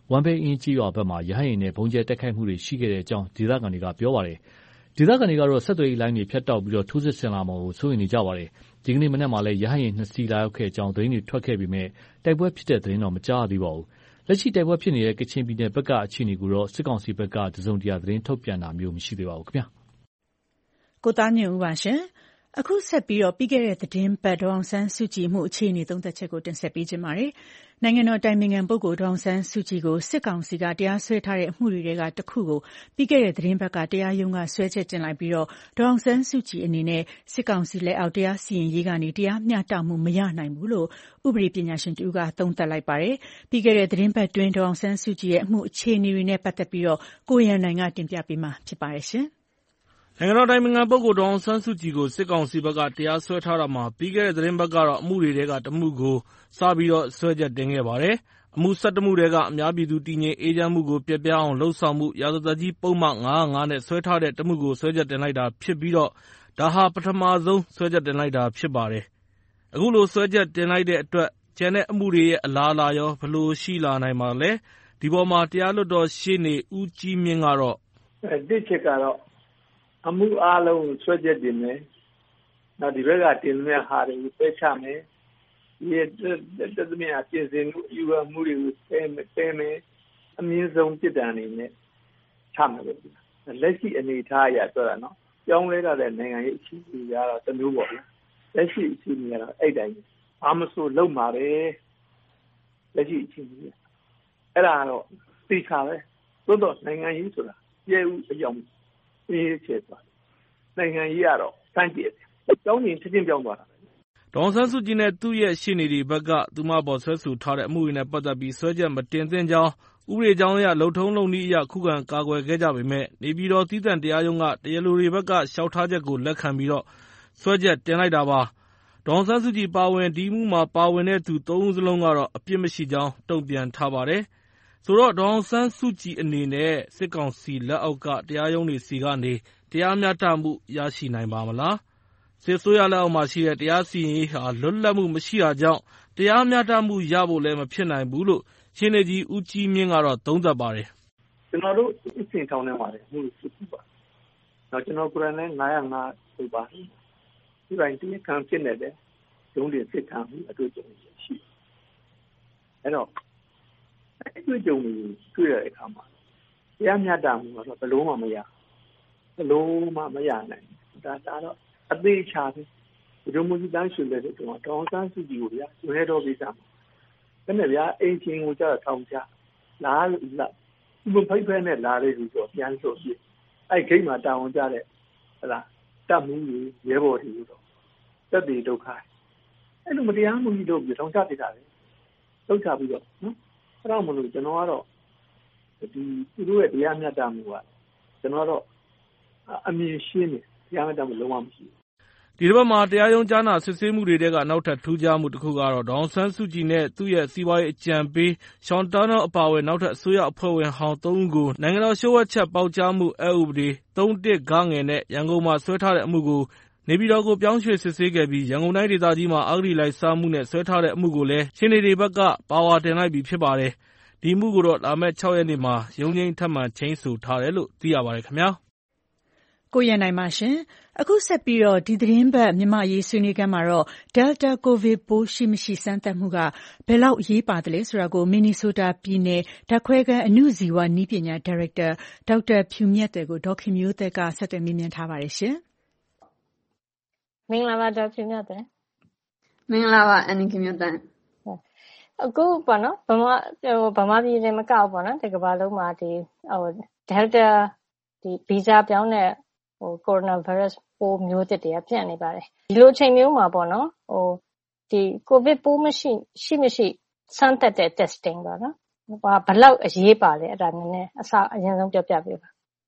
ဝမ်ဘဲအင်းကြီးရွာဘက်မှာရဟတ်ယာဉ်နဲ့ဘုံကျဲတိုက်ခိုက်မှုတွေရှိခဲ့တဲ့အကြောင်းဒေသခံတွေကပြောပါတယ်။ဒေသခံတွေကတော့ဆက်သွယ်ရေးလိုင်းတွေဖြတ်တောက်ပြီးထိုးစစ်ဆင်လာမှာကိုစိုးရိမ်နေကြပါတယ်။ဒီကနေ့မနက်မှာလည်းရဟတ်ယာဉ်နှစ်စီးလာရောက်ခဲ့ကြောင်းသတင်းတွေထွက်ခဲ့ပေမဲ့တိုက်ပွဲဖြစ်တဲ့သတင်းတော့မကြားရသေးပါဘူး။လက်ရှိတိုက်ပွဲဖြစ်နေတဲ့ကချင်ပြည်နယ်ဘက်ကအခြေအနေကိုတော့စစ်ကောင်စီဘက်ကတစုံတရာသတင်းထုတ်ပြန်တာမျိုးမရှိသေးပါဘူးခင်ဗျာ။ကိုသားညွန့်ဦးပါရှင်။အခုဆက်ပြီးတော့ပြီးခဲ့တဲ့သတင်းပတ်ဒေါအောင်ဆန်းစုကြည်မှုအခြေအနေသုံးသပ်ချက်ကိုတင်ဆက်ပေးခြင်းပါတယ်။နိုင်ငံတော်တိုင်ပင်ခံပုဂ္ဂိုလ်ဒေါအောင်ဆန်းစုကြည်ကိုစစ်ကောင်စီကတရားစွဲထားတဲ့အမှုတွေကတခုကိုပြီးခဲ့တဲ့သတင်းပတ်ကတရားရုံးကဆွဲချက်တင်လိုက်ပြီးတော့ဒေါအောင်ဆန်းစုကြည်အနေနဲ့စစ်ကောင်စီလက်အောက်တရားစီရင်ရေးကနေတရားမျှတမှုမရနိုင်ဘူးလို့ဥပဒေပညာရှင်တူကသုံးသပ်လိုက်ပါတယ်။ပြီးခဲ့တဲ့သတင်းပတ်တွင်ဒေါအောင်ဆန်းစုကြည်ရဲ့အမှုအခြေအနေတွေနဲ့ပတ်သက်ပြီးတော့ကိုရန်နိုင်ကတင်ပြပေးမှာဖြစ်ပါတယ်ရှင်။နိုင်ငံတော်တိုင်ပင်ခံပုဂ္ဂိုလ်ဒေါအောင်ဆန်းစုကြည်ကိုစစ်ကောင်စီဘက်ကတရားစွဲထားတာမှာပြီးခဲ့တဲ့သတင်းပတ်ကတော့အမှုတွေထဲကတမှုကိုစပြီးတော့ဆွဲချက်တင်ခဲ့ပါတယ်။အမှု၁၁မှုထဲကအများပြည်သူတည်ငြိမ်အေးချမ်းမှုကိုပျက်ပြားအောင်လှုံ့ဆော်မှုရာဇသတ်ကြီးပုံမှန်၅၀၅နဲ့ဆွဲထားတဲ့တမှုကိုဆွဲချက်တင်လိုက်တာဖြစ်ပြီးတော့ဒါဟာပထမဆုံးဆွဲချက်တင်လိုက်တာဖြစ်ပါတယ်။အခုလိုဆွဲချက်တင်လိုက်တဲ့အတွက်ကျန်တဲ့အမှုတွေရဲ့အလားအလာရောဘယ်လိုရှိလာနိုင်မှာလဲ။ဒီပေါ်မှာတရားလွှတ်တော်ရှေ့နေဦးကြီးမြင့်ကတော့တစ်ချက်ကတော့အမှုအားလုံးဆွဲချက်တင်မယ်။နောက်ဒီဘက်ကတင်တဲ့ဟာတွေကိုပယ်ချမယ်။ဒီတသမီးအပြင်စင်မှုယူဝမှုတွေကိုပယ်မယ်ပယ်မယ်အမြင့်ဆုံးပြစ်ဒဏ်တွေနဲ့ချမယ်လို့လက်ရှိအနေအထားအရပြောတာနော်။ကြောင်းလဲတာတဲ့နိုင်ငံရေးအခြေအနေရတော့တမျိုးပေါ့ဗျာ။လက်ရှိအခြေအနေကတော့အဲ့တိုင်းဘာမဆိုလုံမှာပဲလက်ရှိအခြေအနေအဲ့ဒါတော့သိချပဲသို့တော့နိုင်ငံရေးဆိုတာရဲဥအယောင်အေးချေသွားနိုင်ငံရေးကတော့စမ်းကြည့်တယ်တောင်းရင်ချင်းချင်းပြောင်းသွားတာပဲဒေါအောင်ဆန်းစုကြည်နဲ့သူ့ရဲ့ရှေ့နေတွေဘက်ကသူမပေါ်ဆွဲဆိုထားတဲ့အမှုတွေနဲ့ပတ်သက်ပြီးဆွဲချက်မတင်သင့်ကြောင်းဥပဒေကြောင်းအရလုံထုံးလုံနည်းအရခုခံကာကွယ်ခဲ့ကြပေမဲ့နေပြည်တော်တည်တံ့တရားရုံးကတရားလိုတွေဘက်ကလျှောက်ထားချက်ကိုလက်ခံပြီးတော့ဆွဲချက်တင်လိုက်တာပါဒေါအောင်ဆန်းစုကြည်ပါဝင်ဒီမှုမှာပါဝင်တဲ့သူသုံးဦးစလုံးကတော့အပြစ်မရှိကြောင်းတုံ့ပြန်ထားပါတယ်ဆိုတော့ဒေါအောင်ဆန်းစုကြည်အနေနဲ့စစ်ကောင်စီလက်အောက်ကတရားရုံးတွေစီကနေတရားမျှတမှုရရှိနိုင်ပါမလားစစ်ဆိုးရလက်အောက်မှာရှိတဲ့တရားစီရင်ရေးဟာလွတ်လပ်မှုမရှိတာကြောင့်တရားမျှတမှုရဖို့လည်းမဖြစ်နိုင်ဘူးလို့ရှင်းနေကြီးဦးကြီးမြင့်ကတော့သုံးသပ်ပါတယ်ကျွန်တော်တို့အစ်စင်ထောင်းနေပါတယ်မှုစုစုပါတော့ကျွန်တော်ကိုယ်တိုင်လည်း၅၀၅ဆိုပါတယ်ဒီပိုင်းတည်းခံဖြစ်နေတယ်ဒုံးတွေစစ်ခံမှုအတွေ့အကြုံရှိအဲ့တော့အဲ့ဒီကြုံတွေတွေ့ရတဲ့အခါမှာတရားမျှတမှုကတော့ဘယ်လုံးမှမရဘယ်လုံးမှမရနိုင်ဒါဒါတော့အသေးချာပဲဒီလိုမျိုးတန်းရှင်တဲ့တုန်းကတောင်းဆန်းစုကြည်ကိုဗျာကျွဲတော်ပေးကြမှာဒါနဲ့ဗျာအင်းချင်းကိုကြာထောင်ချလာလာဒီဖိုက်ဖဲနဲ့လာတဲ့လူဆိုပြန်ဆိုပြအဲ့ဂိတ်မှာတာဝန်ကြတဲ့ဟလာတတ်မှုကြီးရဲဘော်တွေတော့တက်တည်ဒုက္ခအဲ့လိုမတရားမှုကြီးတို့ပြီးထောင်ချပြတာလေလောက်ချပြီးတော့နော်အဲ့တော့မလို့ကျွန်တော်ကတော့ဒီသူတို့ရဲ့တရားမျှတမှုကကျွန်တော်တော့အမြင်ရှင်းတယ်တရားမျှတမှုလုံးဝမရှိဘူးဒီတစ်ပတ်မှာတရားရုံးကြားနာစစ်ဆေးမှုတွေတဲကနောက်ထပ်ထူးခြားမှုတစ်ခုကတော့ဒေါအောင်ဆန်းစုကြည်နဲ့သူ့ရဲ့စီးပွားရေးအကြံပေးရှောင်းတာနောအပါအဝင်နောက်ထပ်အစိုးရအဖွဲ့ဝင်ဟောင်းသုံးဦးကိုနိုင်ငံတော်လျှို့ဝှက်ချက်ပေါက်ကြားမှုအက်ဥပဒေသုံးတစ်ဂငယ်နဲ့ရန်ကုန်မှာဆွဲထားတဲ့အမှုကိုနေပြည်တော်ကိုပြောင်းရွှေ့စစ်ဆေးခဲ့ပြီးရန်ကုန်တိုင်းဒေသကြီးမှာအဂတိလိုက်စားမှုနဲ့ဆွဲထားတဲ့အမှုကိုလည်းရှင်းနေတွေဘက်ကပါဝါတင်လိုက်ပြီးဖြစ်ပါတယ်ဒီမှုကိုတော့လာမယ့်၆ရက်နေ့မှာရုံးချင်းထပ်မံချင်းဆိုထားတယ်လို့သိရပါတယ်ခင်ဗျာကိုရန်နိုင်ပါရှင်အခုဆက်ပြီးတော့ဒီသတင်းပတ်မြန်မာရေးဆွေးနွေးခန်းမှာတော့ Delta ကိုဗစ်ပိုးရှိမရှိစမ်းသပ်မှုကဘယ်လောက်အရေးပါတယ်လဲဆိုတာကိုမင်နီဆိုတာပြည်နယ်ဓာတ်ခွဲခန်းအဏုဇီဝနည်းပညာဒါရိုက်တာဒေါက်တာဖြူမြတ်တယ်ကိုဒေါက်ခင်မျိုးသက်ကဆက်သွယ်မေးမြန်းထားပါတယ်ရှင်မင်္ဂလာပါဒေါက်ဖြူမြတ်တယ်မင်္ဂလာပါအန်နီခင်မျိုးသန်အခုပေါ့နော်ဗမာဟိုဗမာပြည်တွေမကောက်ပေါ့နော်ဒီကမ္ဘာလုံးမှာဒီဟို Delta ဒီဗီဇပြောင်းတဲ့ဟိုကိုရိုနာဗိုင်းရပ်စ်ပိုးမျိုးတစ်တွေကပြန့်နေပါတယ်ဒီလိုအချိန်မျိုးမှာပေါ့နော်ဟိုဒီကိုဗစ်ပိုးမရှိရှိမရှိစမ်းသပ်တဲ့ testing ပေါ့နော်ဘာဘယ်လောက်အရေးပါလဲအဲ့ဒါနည်းနည်းအစအရင်ဆုံးပြောပြပေးပါ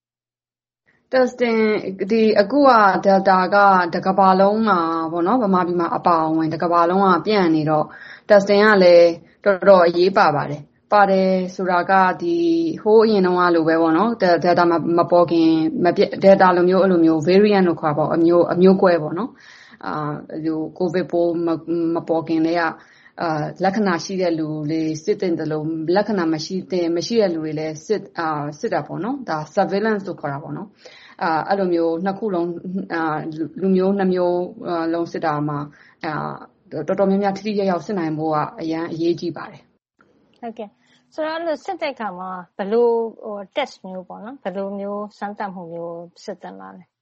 testing ဒီအခုက Delta ကတကမ္ဘာလုံးမှာပေါ့နော်ဗမာပြည်မှာအပါအဝင်တကမ္ဘာလုံးကပြန့်နေတော့ testing ကလည်းတော်တော်အရေးပါပါတယ်ပါတယ်ဆိုတာကဒီဟိုးအရင်တုန်းကလိုပဲပေါ့နော် Delta မမပေါ်ခင်မပြ Delta လိုမျိုးအဲ့လိုမျိုး variant လို့ခေါ်ပါအမျိုးအမျိုးကွဲပေါ့နော်အာဒီ COVID ပိုးမပေါ်ခင်လေးကအာလက္ခဏာရှိတဲ့လူတွေစစ်တင်တယ်လို့လက္ခဏာမရှိတဲ့မရှိတဲ့လူတွေလည်းစစ်အာစစ်တာပေါ့နော်ဒါ surveillance လို့ခေါ်တာပေါ့နော်အာအဲ့လိုမျိုးနှစ်ခုလုံးအာလူမျိုးနှစ်မျိုးလုံးစစ်တာမှာအာတော်တော်များများထိထိရောက်ရောက်စစ်နိုင်ဖို့ကအရန်အရေးကြီးပါတယ်ဟုတ်ကဲ့ဆိုတော့အဲ့လိုစစ်တဲ့အခါမှာဘယ်လိုဟို test မျိုးပေါ့နော်ဘယ်လိုမျိုးစမ်းသပ်မှုမျိုးစစ်တင်လာလဲ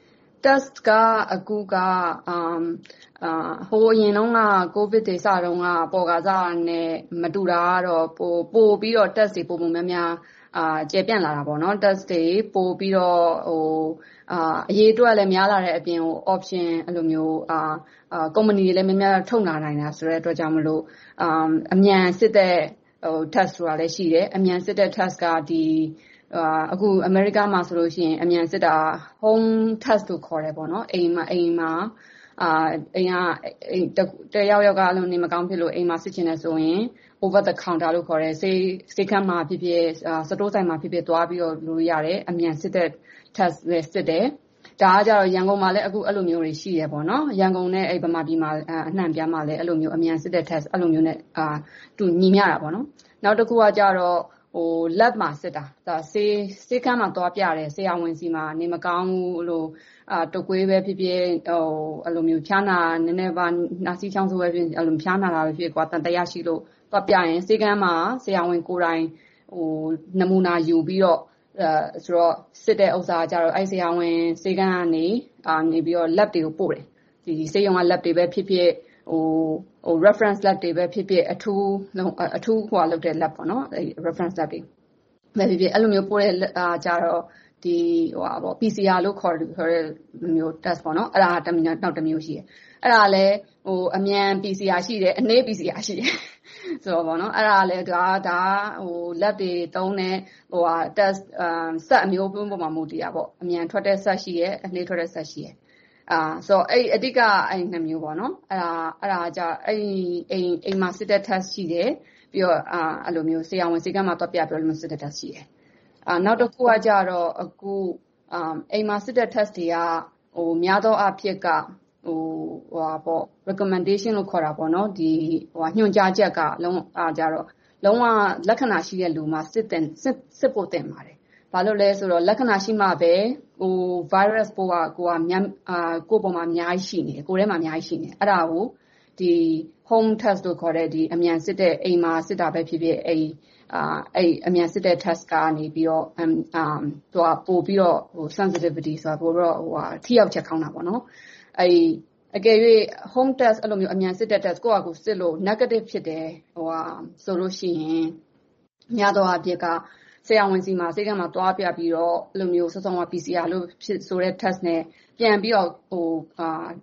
test ကအခုကအမ်အာဟိုအရင်တုန်းက covid တွေစတုန်းကပေါ်ကစားနဲ့မတူတာကတော့ပိုပိုပြီးတော့ test တွေပုံပုံများများအာကျေပြန့်လာတာပေါ့နော် test တွေပိုပြီးတော့ဟိုအာအရေးအတွက်လည်းများလာတဲ့အပြင်ဟို option အဲ့လိုမျိုးအာအာ company တွေလည်းများများထုတ်လာနိုင်တာဆိုတဲ့အတွက်ကြောင့်မလို့အာအမြန်စစ်တဲ့ဟို test ဆိုတာလည်းရှိတယ်အမြန်စစ်တဲ့ test ကဒီအာအခုအမေရိကမှာဆိုလို့ရှိရင်အမြန်စစ်တာ home test လို့ခေါ်တယ်ပေါ့နော်အိမ်မှာအိမ်မှာအာအိမ်ကတယောက်ယောက်ကအလုံးနေမကောင်းဖြစ်လို့အိမ်မှာစစ်ချင်တယ်ဆိုရင် over the counter လို့ခေါ်တယ်စေးစေးခန်းမှာဖြစ်ဖြစ်စတိုးဆိုင်မှာဖြစ်ဖြစ်သွားပြီးတော့လို့ရတယ်အမြန်စစ်တဲ့ test ပဲစစ်တယ်ဒါကကြတော့ရန်ကုန်မှာလည်းအခုအဲ့လိုမျိုးတွေရှိရပေါ့နော်ရန်ကုန်နဲ့အဲ့ဗမာပြည်မှာအနှံ့ပြားမှာလည်းအဲ့လိုမျိုးအမြန်စစ်တဲ့ test အဲ့လိုမျိုးနဲ့အာတူညီမျှတာပေါ့နော်နောက်တစ်ခုကကြတော့ဟို lab မှာစစ်တာဒါစေးစေးခန်းမှာသွားပြတယ်ဆရာဝန်စီမှာနေမကောင်းဘူးလို့အာတုပ်ကွေးပဲဖြစ်ဖြစ်ဟိုအဲ့လိုမျိုးဖြားနာနည်းနည်းပါနာစီချောင်းဆိုပဲဖြစ်အဲ့လိုဖြားနာတာပဲဖြစ်ကွာတန်တရားရှိလို့သွားပြရင်စေးခန်းမှာဆရာဝန်ကိုယ်တိုင်ဟိုနမူနာယူပြီးတော့အဲဆိုတော့စစ်တဲ့ဥစ္စာကြတော့အဲ့ဆရာဝန်စေးခန်းကနေအာနေပြီးတော့ lab တွေကိုပို့တယ်ဒီစေးရုံက lab တွေပဲဖြစ်ဖြစ်ဟိုဟို reference lab တွေပဲဖြစ်ဖြစ်အထူးအထူးဟိုလုပ်တဲ့ lab ပေါ့နော်အဲ reference lab တွေပဲဖြစ်ဖြစ်အဲ့လိုမျိုးပို့တဲ့အာကြတော့ဒီဟိုပါပေါ့ P C R လို့ခေါ်ခေါ်တဲ့မျိုး test ပေါ့နော်အဲ့ဒါတမျိုးနောက်တစ်မျိုးရှိတယ်အဲ့ဒါလည်းဟိုအမြန် P C R ရှိတယ်အနည်း P C R ရှိတယ်ဆိုတော့ပေါ့နော်အဲ့ဒါလည်းဒါဒါဟို lab တွေတုံးတဲ့ဟိုဟာ test အမ် set အမျိုးပုံပေါ်မှာမူတည်တာပေါ့အမြန်ထွက်တဲ့ set ရှိတယ်အနည်းထွက်တဲ့ set ရှိတယ်အာဆိုတော့အဲ့အဓိကအဲ့နှစ်မျိုးပေါ့နော်အဲ့ဒါအဲ့ဒါကြအဲ့အိမ်အိမ်မှာစစ်တဲ့ test ရှိတယ်ပြီးတော့အာအဲ့လိုမျိုးဆရာဝန်စီကမှတော့ပြပြောလို့စစ်တဲ့ test ရှိတယ်အာနောက်တစ်ခုကကြတော့အခုအာအိမ်မှာစစ်တဲ့ test တွေကဟိုများသောအားဖြင့်ကဟိုဟိုပေါ့ recommendation လို့ခေါ်တာပေါ့နော်ဒီဟိုညွှန်ကြားချက်ကလုံးအားကြတော့လုံးဝလက္ခဏာရှိတဲ့လူမှာစစ်တဲ့စစ်စစ်ဖို့တင်ပါတယ်ဘာလို့လဲဆိုတော့လက္ခဏာရှိမှပဲဟို virus ပိုးကကိုကများအာကိုယ့်ပေါ်မှာအများကြီးရှိနေတယ်ကိုယ်ထဲမှာအများကြီးရှိနေအဲ့ဒါကိုဒီ home test လို့ခေါ်တဲ့ဒီအမြန်စစ်တဲ့အိမ်မှာစစ်တာပဲဖြစ်ဖြစ်အဲ့အာအဲ့အမြန်စစ်တဲ့ test ကနေပြီးတော့အမ်အမ်သူကပို့ပြီးတော့ဟို sensitivity ဆိုတာပို့ပြီးတော့ဟိုဟာထိရောက်ချက်ကောင်းတာပေါ့နော်အဲ့အကယ်၍ home test အဲ့လိုမျိုးအမြန်စစ်တဲ့ test ကိုယ့်အကူစစ်လို့ negative ဖြစ်တယ်ဟိုဟာဆိုလို့ရှိရင်များသောအားဖြင့်ကဆရာဝန်စီမှာစိတ်ကမှာတွားပြပြီးတော့အဲ့လိုမျိုးစောစောက P C R လို့ဖြစ်ဆိုတဲ့ test နဲ့ပြန်ပြီးတော့ဟိုအာ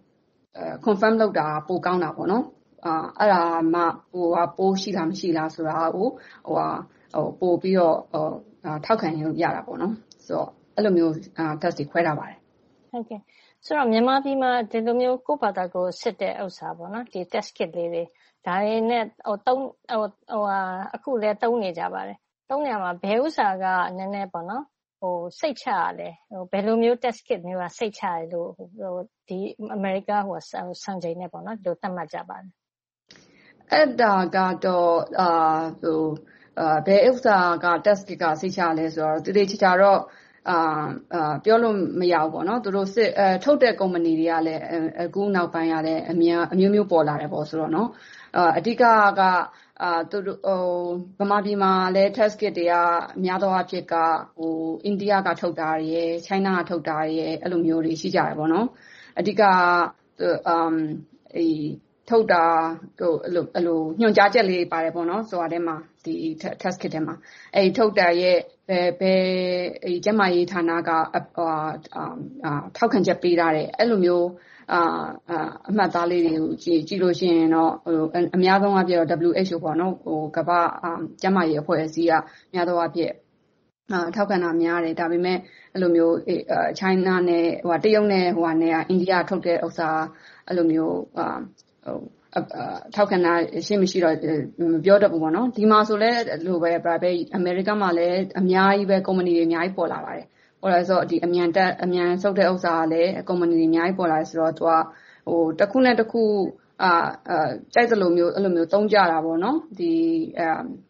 confirm လုပ်တာပိုကောင်းတာပေါ့နော်အာအဲ့ဒါမှဟိုဟာပိုးရှိလားမရှိလားဆိုတာကိုဟိုဟာဟိုပို့ပြီးတော့ဟိုထောက်ခံရတာပေါ့နော်ဆိုတော့အဲ့လိုမျိုးအာ test တွေခွဲထားပါတယ်ဟုတ်ကဲ့ဆိုတော့မြန်မာပြည်မှာဒီလိုမျိုးကိုယ့်ဘာသာကိုစစ်တဲ့ဥစ္စာပေါ့နော်ဒီ test kit လေးတွေဒါတွေနဲ့ဟိုတုံးဟိုဟိုအခုလည်းတုံးနေကြပါတယ်တုံးနေမှာဘယ်ဥစ္စာကနည်းနည်းပေါ့နော်ဟိုစိတ်ချရတယ်ဟိုဘယ်လိုမျိုး test kit မျိုးကစိတ်ချရတယ်လို့ဟိုဒီအမေရိကဟိုစံချိန်နဲ့ပေါ့နော်ဒီလိုသတ်မှတ်ကြပါတယ်အဲ့ဒါကတော့အာဟိုအာဘယ်ဥစ္စာက test kit ကစိတ်ချလဲဆိုတော့တတိချာချာတော့အာအာပြောလို့မရဘူးပေါ့နော်သူတို့စစ်အဲထုတ်တဲ့ company တွေကလည်းအခုနောက်ပိုင်းကလည်းအများအမျိုးမျိုးပေါ်လာတယ်ပေါ့ဆိုတော့နော်အာအဓိကကအာသူတို့ဟိုဗမာပြည်မှာလည်း test kit တွေကအများသောအားဖြင့်ကဟိုအိန္ဒိယကထုတ်တာရယ်ချိုင်းနာကထုတ်တာရယ်အဲ့လိုမျိုးတွေရှိကြတယ်ပေါ့နော်အဓိကအမ်အေးထုတ်တာဟိုအဲ့လိုအဲ့လိုညွှန်ကြားချက်လေးပါတယ်ပေါ့နော်ဆိုတာထဲမှာဒီ test kit ထဲမှာအဲ့ထုတ်တာရဲ့ဘယ်ဘယ်အဲ့ကျမရေးဌာနကအာအာထောက်ခံချက်ပေးထားတယ်အဲ့လိုမျိုးအာအမှတ်သားလေးတွေကိုကြည့်ကြည့်လို့ရှိရင်တော့ဟိုအများဆုံးအပြည့်တော့ W H O ပေါ့နော်ဟိုကမ္ဘာကျမရေးအဖွဲ့အစည်းကအများသောအပြည့်အာထောက်ခံတာများတယ်ဒါပေမဲ့အဲ့လိုမျိုးအဲ China နဲ့ဟိုတရုတ်နဲ့ဟိုကနေအိန္ဒိယထုတ်တဲ့ဥစ္စာအဲ့လိုမျိုးအာဟိုထောက်ခံတာရှိမရှိတော့မပြောတတ်ဘူးပေါ့နော်ဒီမှာဆိုလဲလိုပဲ private America မှာလည်းအများကြီးပဲ company တွေအများကြီးပေါ်လာပါတယ်ပေါ်လာဆိုဒီအမြန်တက်အမြန်ဆုပ်တဲ့ဥစ္စာကလည်း company တွေအများကြီးပေါ်လာဆိုတော့သူကဟိုတစ်ခုနဲ့တစ်ခုအာကြိုက်သလိုမျိုးအဲ့လိုမျိုးသုံးကြတာပေါ့နော်ဒီအာ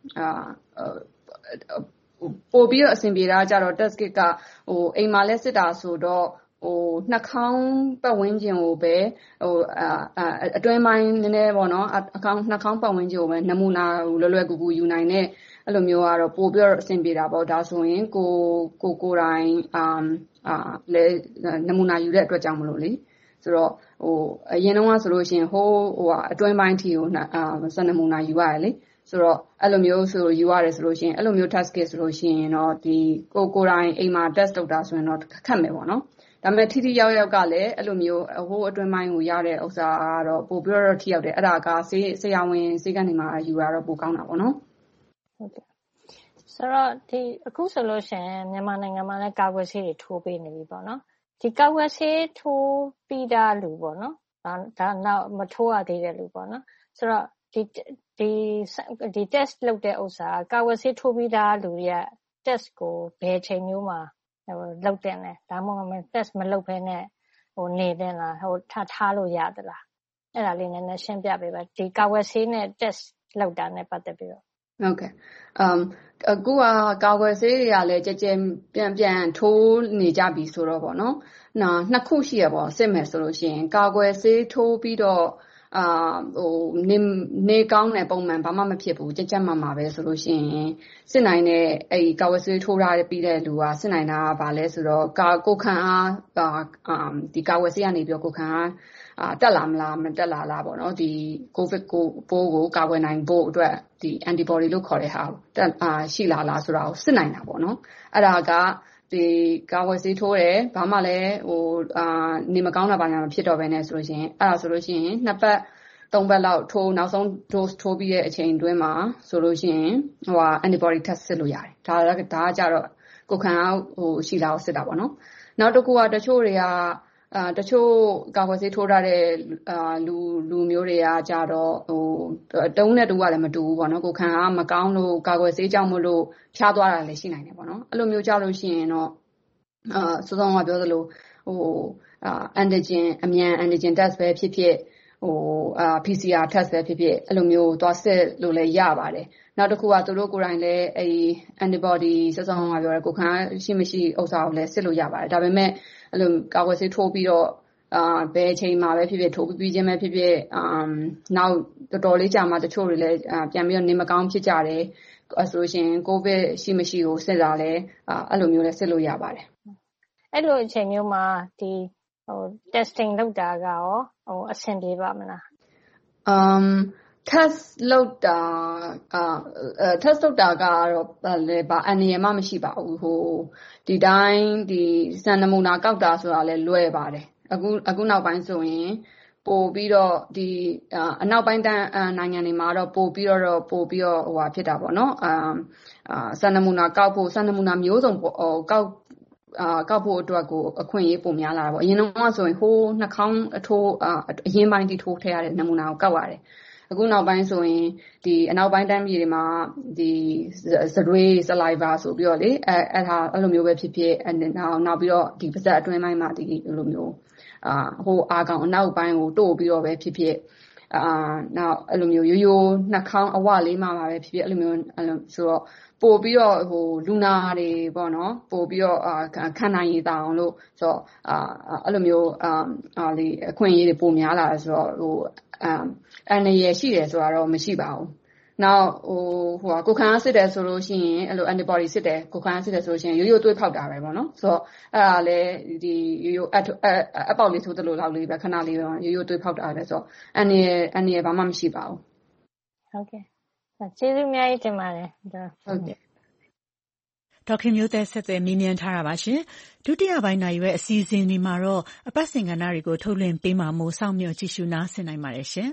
ပို့ပြီးတော့အဆင်ပြေတာကြတော့ test kit ကဟိုအိမ်မှာလဲစစ်တာဆိုတော့ဟိုနှာခေါင်းပတ်ဝန်းကျင်ကိုပဲဟိုအာအတွင်းပိုင်းနည်းနည်းပေါ့နော်အခေါင်းနှာခေါင်းပတ်ဝန်းကျင်ကိုပဲနမူနာလွယ်လွယ်ကူကူယူနိုင်တဲ့အဲ့လိုမျိုးကတော့ပို့ပြီးတော့အဆင်ပြေတာပေါ့ဒါဆိုရင်ကိုကိုကိုယ်တိုင်အာအာလဲနမူနာယူတဲ့အတွက်ကြောင့်မလို့လေဆိုတော့ဟိုအရင်တော့ဆိုလို့ရှိရင်ဟိုဟိုအတွင်းပိုင်းထီကိုအာစနမူနာယူရတယ်လေဆိုတော့အဲ့လိုမျိုးဆိုယူရတယ်ဆိုလို့ရှိရင်အဲ့လိုမျိုး test kit ဆိုလို့ရှိရင်တော့ဒီကိုကိုယ်တိုင်အိမ်မှာ test လုပ်တာဆိုရင်တော့ခက်မယ်ပေါ့နော်ဒါပေမဲ့ထိထိရောက်ရောက်ကလည်းအဲ့လိုမျိုးဟိုအတွင်းပိုင်းကိုရတဲ့ဥစ္စာကတော့ပို့ပြီးတော့ထိရောက်တယ်အဲ့ဒါကဆေးဆရာဝန်ဆေးကနေမှယူရတော့ပိုကောင်းတာပေါ့နော်ဟုတ်ကဲ့ဆိုတော့ဒီအခုဆိုလို့ရှိရင်မြန်မာနိုင်ငံမှာလည်းကာကွယ်ဆေးတွေထိုးပေးနေပြီပေါ့နော်ဒီကာကွယ်ဆေးထိုးပြီးတာလူပေါ့နော်ဒါဒါနောက်မထိုးရသေးတဲ့လူပေါ့နော်ဆိုတော့ဒီဒီဒီ test လုပ်တဲ့ဥစ္စာကာကွယ်ဆေးထိုးပြီးသားလူတွေက test ကိုဘယ်ချိန်မျိုးမှာဟိုလုပ်တဲ့လဲဒါမှမဟုတ် test မလုပ်ဘဲနဲ့ဟိုနေတဲ့လားဟိုထားထားလို့ရသလားအဲ့ဒါလေးနည်းနည်းရှင်းပြပေးပါဒီကာကွယ်ဆေးနဲ့ test လုပ်တာနဲ့ပတ်သက်ပြီးတော့ဟုတ်ကဲ့အမ်အခုကကာကွယ်ဆေးတွေကလည်းကြကြပြန်ပြန်ထိုးနေကြပြီဆိုတော့ပေါ့နော်နော်နှစ်ခုရှိရပေါ့စစ်မယ်ဆိုလို့ရှိရင်ကာကွယ်ဆေးထိုးပြီးတော့အာဟိုနေနေကောင်းတဲ့ပုံမှန်ဘာမှမဖြစ်ဘူးကြက်ကြက်မှမှာပဲဆိုလို့ရှိရင်စစ်နိုင်တဲ့အဲ့ဒီကာဝယ်ဆေးထိုးထားပြီးတဲ့လူကစစ်နိုင်တာကဘာလဲဆိုတော့ကာကိုခံအားအာဒီကာဝယ်ဆေးကနေပြီးတော့ကိုခံအားအာတက်လာမလားမတက်လာလားပေါ့နော်ဒီကိုဗစ်ကိုပိုးကိုကာကွယ်နိုင်ဖို့အတွက်ဒီ antibody လို့ခေါ်တဲ့ဟာတက်အာရှိလာလားဆိုတာကိုစစ်နိုင်တာပေါ့နော်အဲ့ဒါကဒီကာဝယ်ဆေးထိုးတယ်ဘာမှလည်းဟိုအာနေမကောင်းတာဘာညာမဖြစ်တော့ဘဲနဲ့ဆိုလို့ရှိရင်အဲ့ဒါဆိုလို့ရှိရင်နှစ်ပတ်သုံးပတ်လောက်ထိုးနောက်ဆုံး dose ထိုးပြီးတဲ့အချိန်တွင်းမှာဆိုလို့ရှိရင်ဟိုဟာ antibody test စစ်လို့ရတယ်ဒါဒါကကြတော့ကိုခံအားဟိုရှိလာအောင်စစ်တာပေါ့နော်နောက်တစ်ခုကတချို့တွေကအာတချို့ကာကွယ်ဆေးထိုးထားတဲ့အာလူလူမျိုးတွေကကြတော့ဟိုတုံးနဲ့တူကလည်းမတူဘူးပေါ့နော်ကိုခံအားမကောင်းလို့ကာကွယ်ဆေးကြောင့်မလို့ဖျားသွားတာလည်းရှိနိုင်တယ်ပေါ့နော်အဲ့လိုမျိုးကြလို့ရှိရင်တော့အာစောစောကပြောသလိုဟိုအာ antigen အမြန် antigen test ပဲဖြစ်ဖြစ်ဟိုအာ P C R test ပဲဖြစ်ဖြစ်အဲ့လိုမျိုးသွားစစ်လို့လည်းရပါတယ်နောက်တစ်ခုကသူတို့ကိုယ်တိုင်လည်းအဲ antibody စောစောကပြောရဲကိုခံအားရှိမရှိဥစ္စာကိုလည်းစစ်လို့ရပါတယ်ဒါပေမဲ့အဲ့လိုကာကွယ်ဆေးထိုးပြီးတော့အာဘယ်အချိန်မှာပဲဖြစ်ဖြစ်ထိုးပြီးချင်းပဲဖြစ်ဖြစ်အမ်နောက်တော်တော်လေးကြာမှတချို့တွေလည်းပြန်ပြီးတော့နေမကောင်းဖြစ်ကြတယ်အဲဆိုရှင်ကိုဗစ်ရှိမရှိကိုစစ်တာလဲအဲ့လိုမျိုးလဲစစ်လို့ရပါတယ်အဲ့လိုအချိန်မျိုးမှာဒီဟို testing လုပ်တာကရောဟိုအဆင်ပြေပါမလားအမ် test လုပ်တာအာ test လုပ်တာကတော့လည်းဘာအနေရမှမရှိပါဘူးဟိုဒီတိုင်းဒီစံနမူနာကောက်တာဆိုတာလည်းလွယ်ပါတယ်အခုအခုနောက်ပိုင်းဆိုရင်ပို့ပြီးတော့ဒီအနောက်ပိုင်းတန်းနိုင်ငံတွေမှာတော့ပို့ပြီးတော့ပို့ပြီးတော့ဟိုဟာဖြစ်တာပေါ့နော်အာအာစံနမူနာကောက်ဖို့စံနမူနာမျိုးစုံဟိုကောက်အာကောက်ဖို့အတွက်ကိုအခွင့်အရေးပုံများလာတာပေါ့အရင်တော့ဆိုရင်ဟိုးနှာခေါင်းအထိုးအရင်ပိုင်းထိထိုးထည့်ရတဲ့နမူနာကိုကောက်ရတယ်အခုနောက်ပိုင်းဆိုရင်ဒီအနောက်ပိုင်းတန်းပြည်တွေမှာဒီစတွေး saliva ဆိုပြီးတော့လေအဲအဲ့ဒါအဲ့လိုမျိုးပဲဖြစ်ဖြစ်နောက်နောက်ပြီးတော့ဒီပါးစပ်အတွင်းပိုင်းမှာဒီလိုမျိုးအာဟိုအာကောင်အနောက်ပိုင်းကိုတို့ပြီးတော့ပဲဖြစ်ဖြစ်အာနောက်အဲ့လိုမျိုးရိုးရိုးနှာခေါင်းအဝလေးမှာပဲဖြစ်ဖြစ်အဲ့လိုမျိုးအဲ့လိုဆိုတော့ပို့ပြီးတော့ဟိုလူနာတွေပေါ့နော်ပို့ပြီးတော့အာခံနိုင်ရည်တောင်လို့ဆိုတော့အာအဲ့လိုမျိုးအာအာလေးအခွင့်အရေးတွေပိုများလာတယ်ဆိုတော့ဟိုအမ်အနေရရှိတယ်ဆိုတာတော့မရှိပါဘူး။နောက်ဟိုဟိုကိုခံအားစစ်တယ်ဆိုလို့ရှိရင်အဲ့လို antibody စစ်တယ်ကိုခံအားစစ်တယ်ဆိုလို့ရှိရင်ရိုးရိုးသွေးဖောက်တာပဲပေါ့နော်။ဆိုတော့အဲ့ဒါလည်းဒီရိုးရိုးအအပေါက်လေးထိုးသလိုလောက်လေးပဲခဏလေးပဲရိုးရိုးသွေးဖောက်တာပဲဆိုတော့အနေရအနေရဘာမှမရှိပါဘူး။ဟုတ်ကဲ့။ကျေးဇူးအများကြီးတင်ပါတယ်။ဟုတ်ကဲ့ဒေါက်ခင်မျိုးသက်ဆက်သွယ်မေးမြန်းထားတာပါရှင်ဒုတိယပိုင်းနာရီရဲ့အစီအစဉ်ဒီမှာတော့အပတ်စဉ်ကဏ္ဍတွေကိုထုတ်လွှင့်ပေးမှာမို့စောင့်မျှော်ကြည့်ရှုနားဆင်နိုင်ပါတယ်ရှင်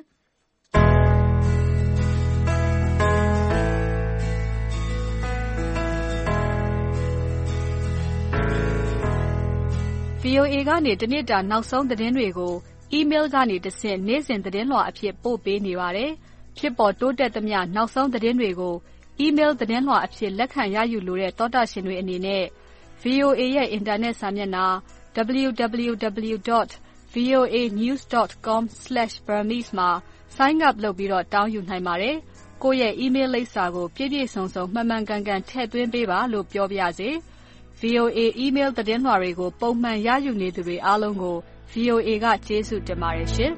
ဗွီအိုအေ ကနေတနှစ်တာနောက်ဆုံးသတင်းတွေကို email ကနေတဆင့်နေ့စဉ်သတင်းလွှာအဖြစ်ပို့ပေးနေပါတယ်ဖြစ်ပေါ်တိုးတက်သမျှနောက်ဆုံးသတင်းတွေကို email သတင်းလွှာအဖြစ်လက်ခံရယူလိုတဲ့သောတာရှင်တွေအနေနဲ့ ဗွီအိုအေ ရဲ့အင်တာနက်စာမျက်နှာ double-u double-u double-u dot v o a news dot com slash burmese မှာ sign up လုပ်ပြီးတော့တောင်းယူနိုင်ပါတယ်။ကိုယ့်ရဲ့ email လိပ်စာကိုပြည့်ပြည့်စုံစုံမှန်မှန်ကန်ကန်ထည့်သွင်းပေးပါလို့ပြောပါရစေ။ V O A email သတင်းလွှာတွေကိုပုံမှန်ရယူနေသူတွေအားလုံးကို V O A ကကျေးဇူးတင်ပါတယ်ရှင်။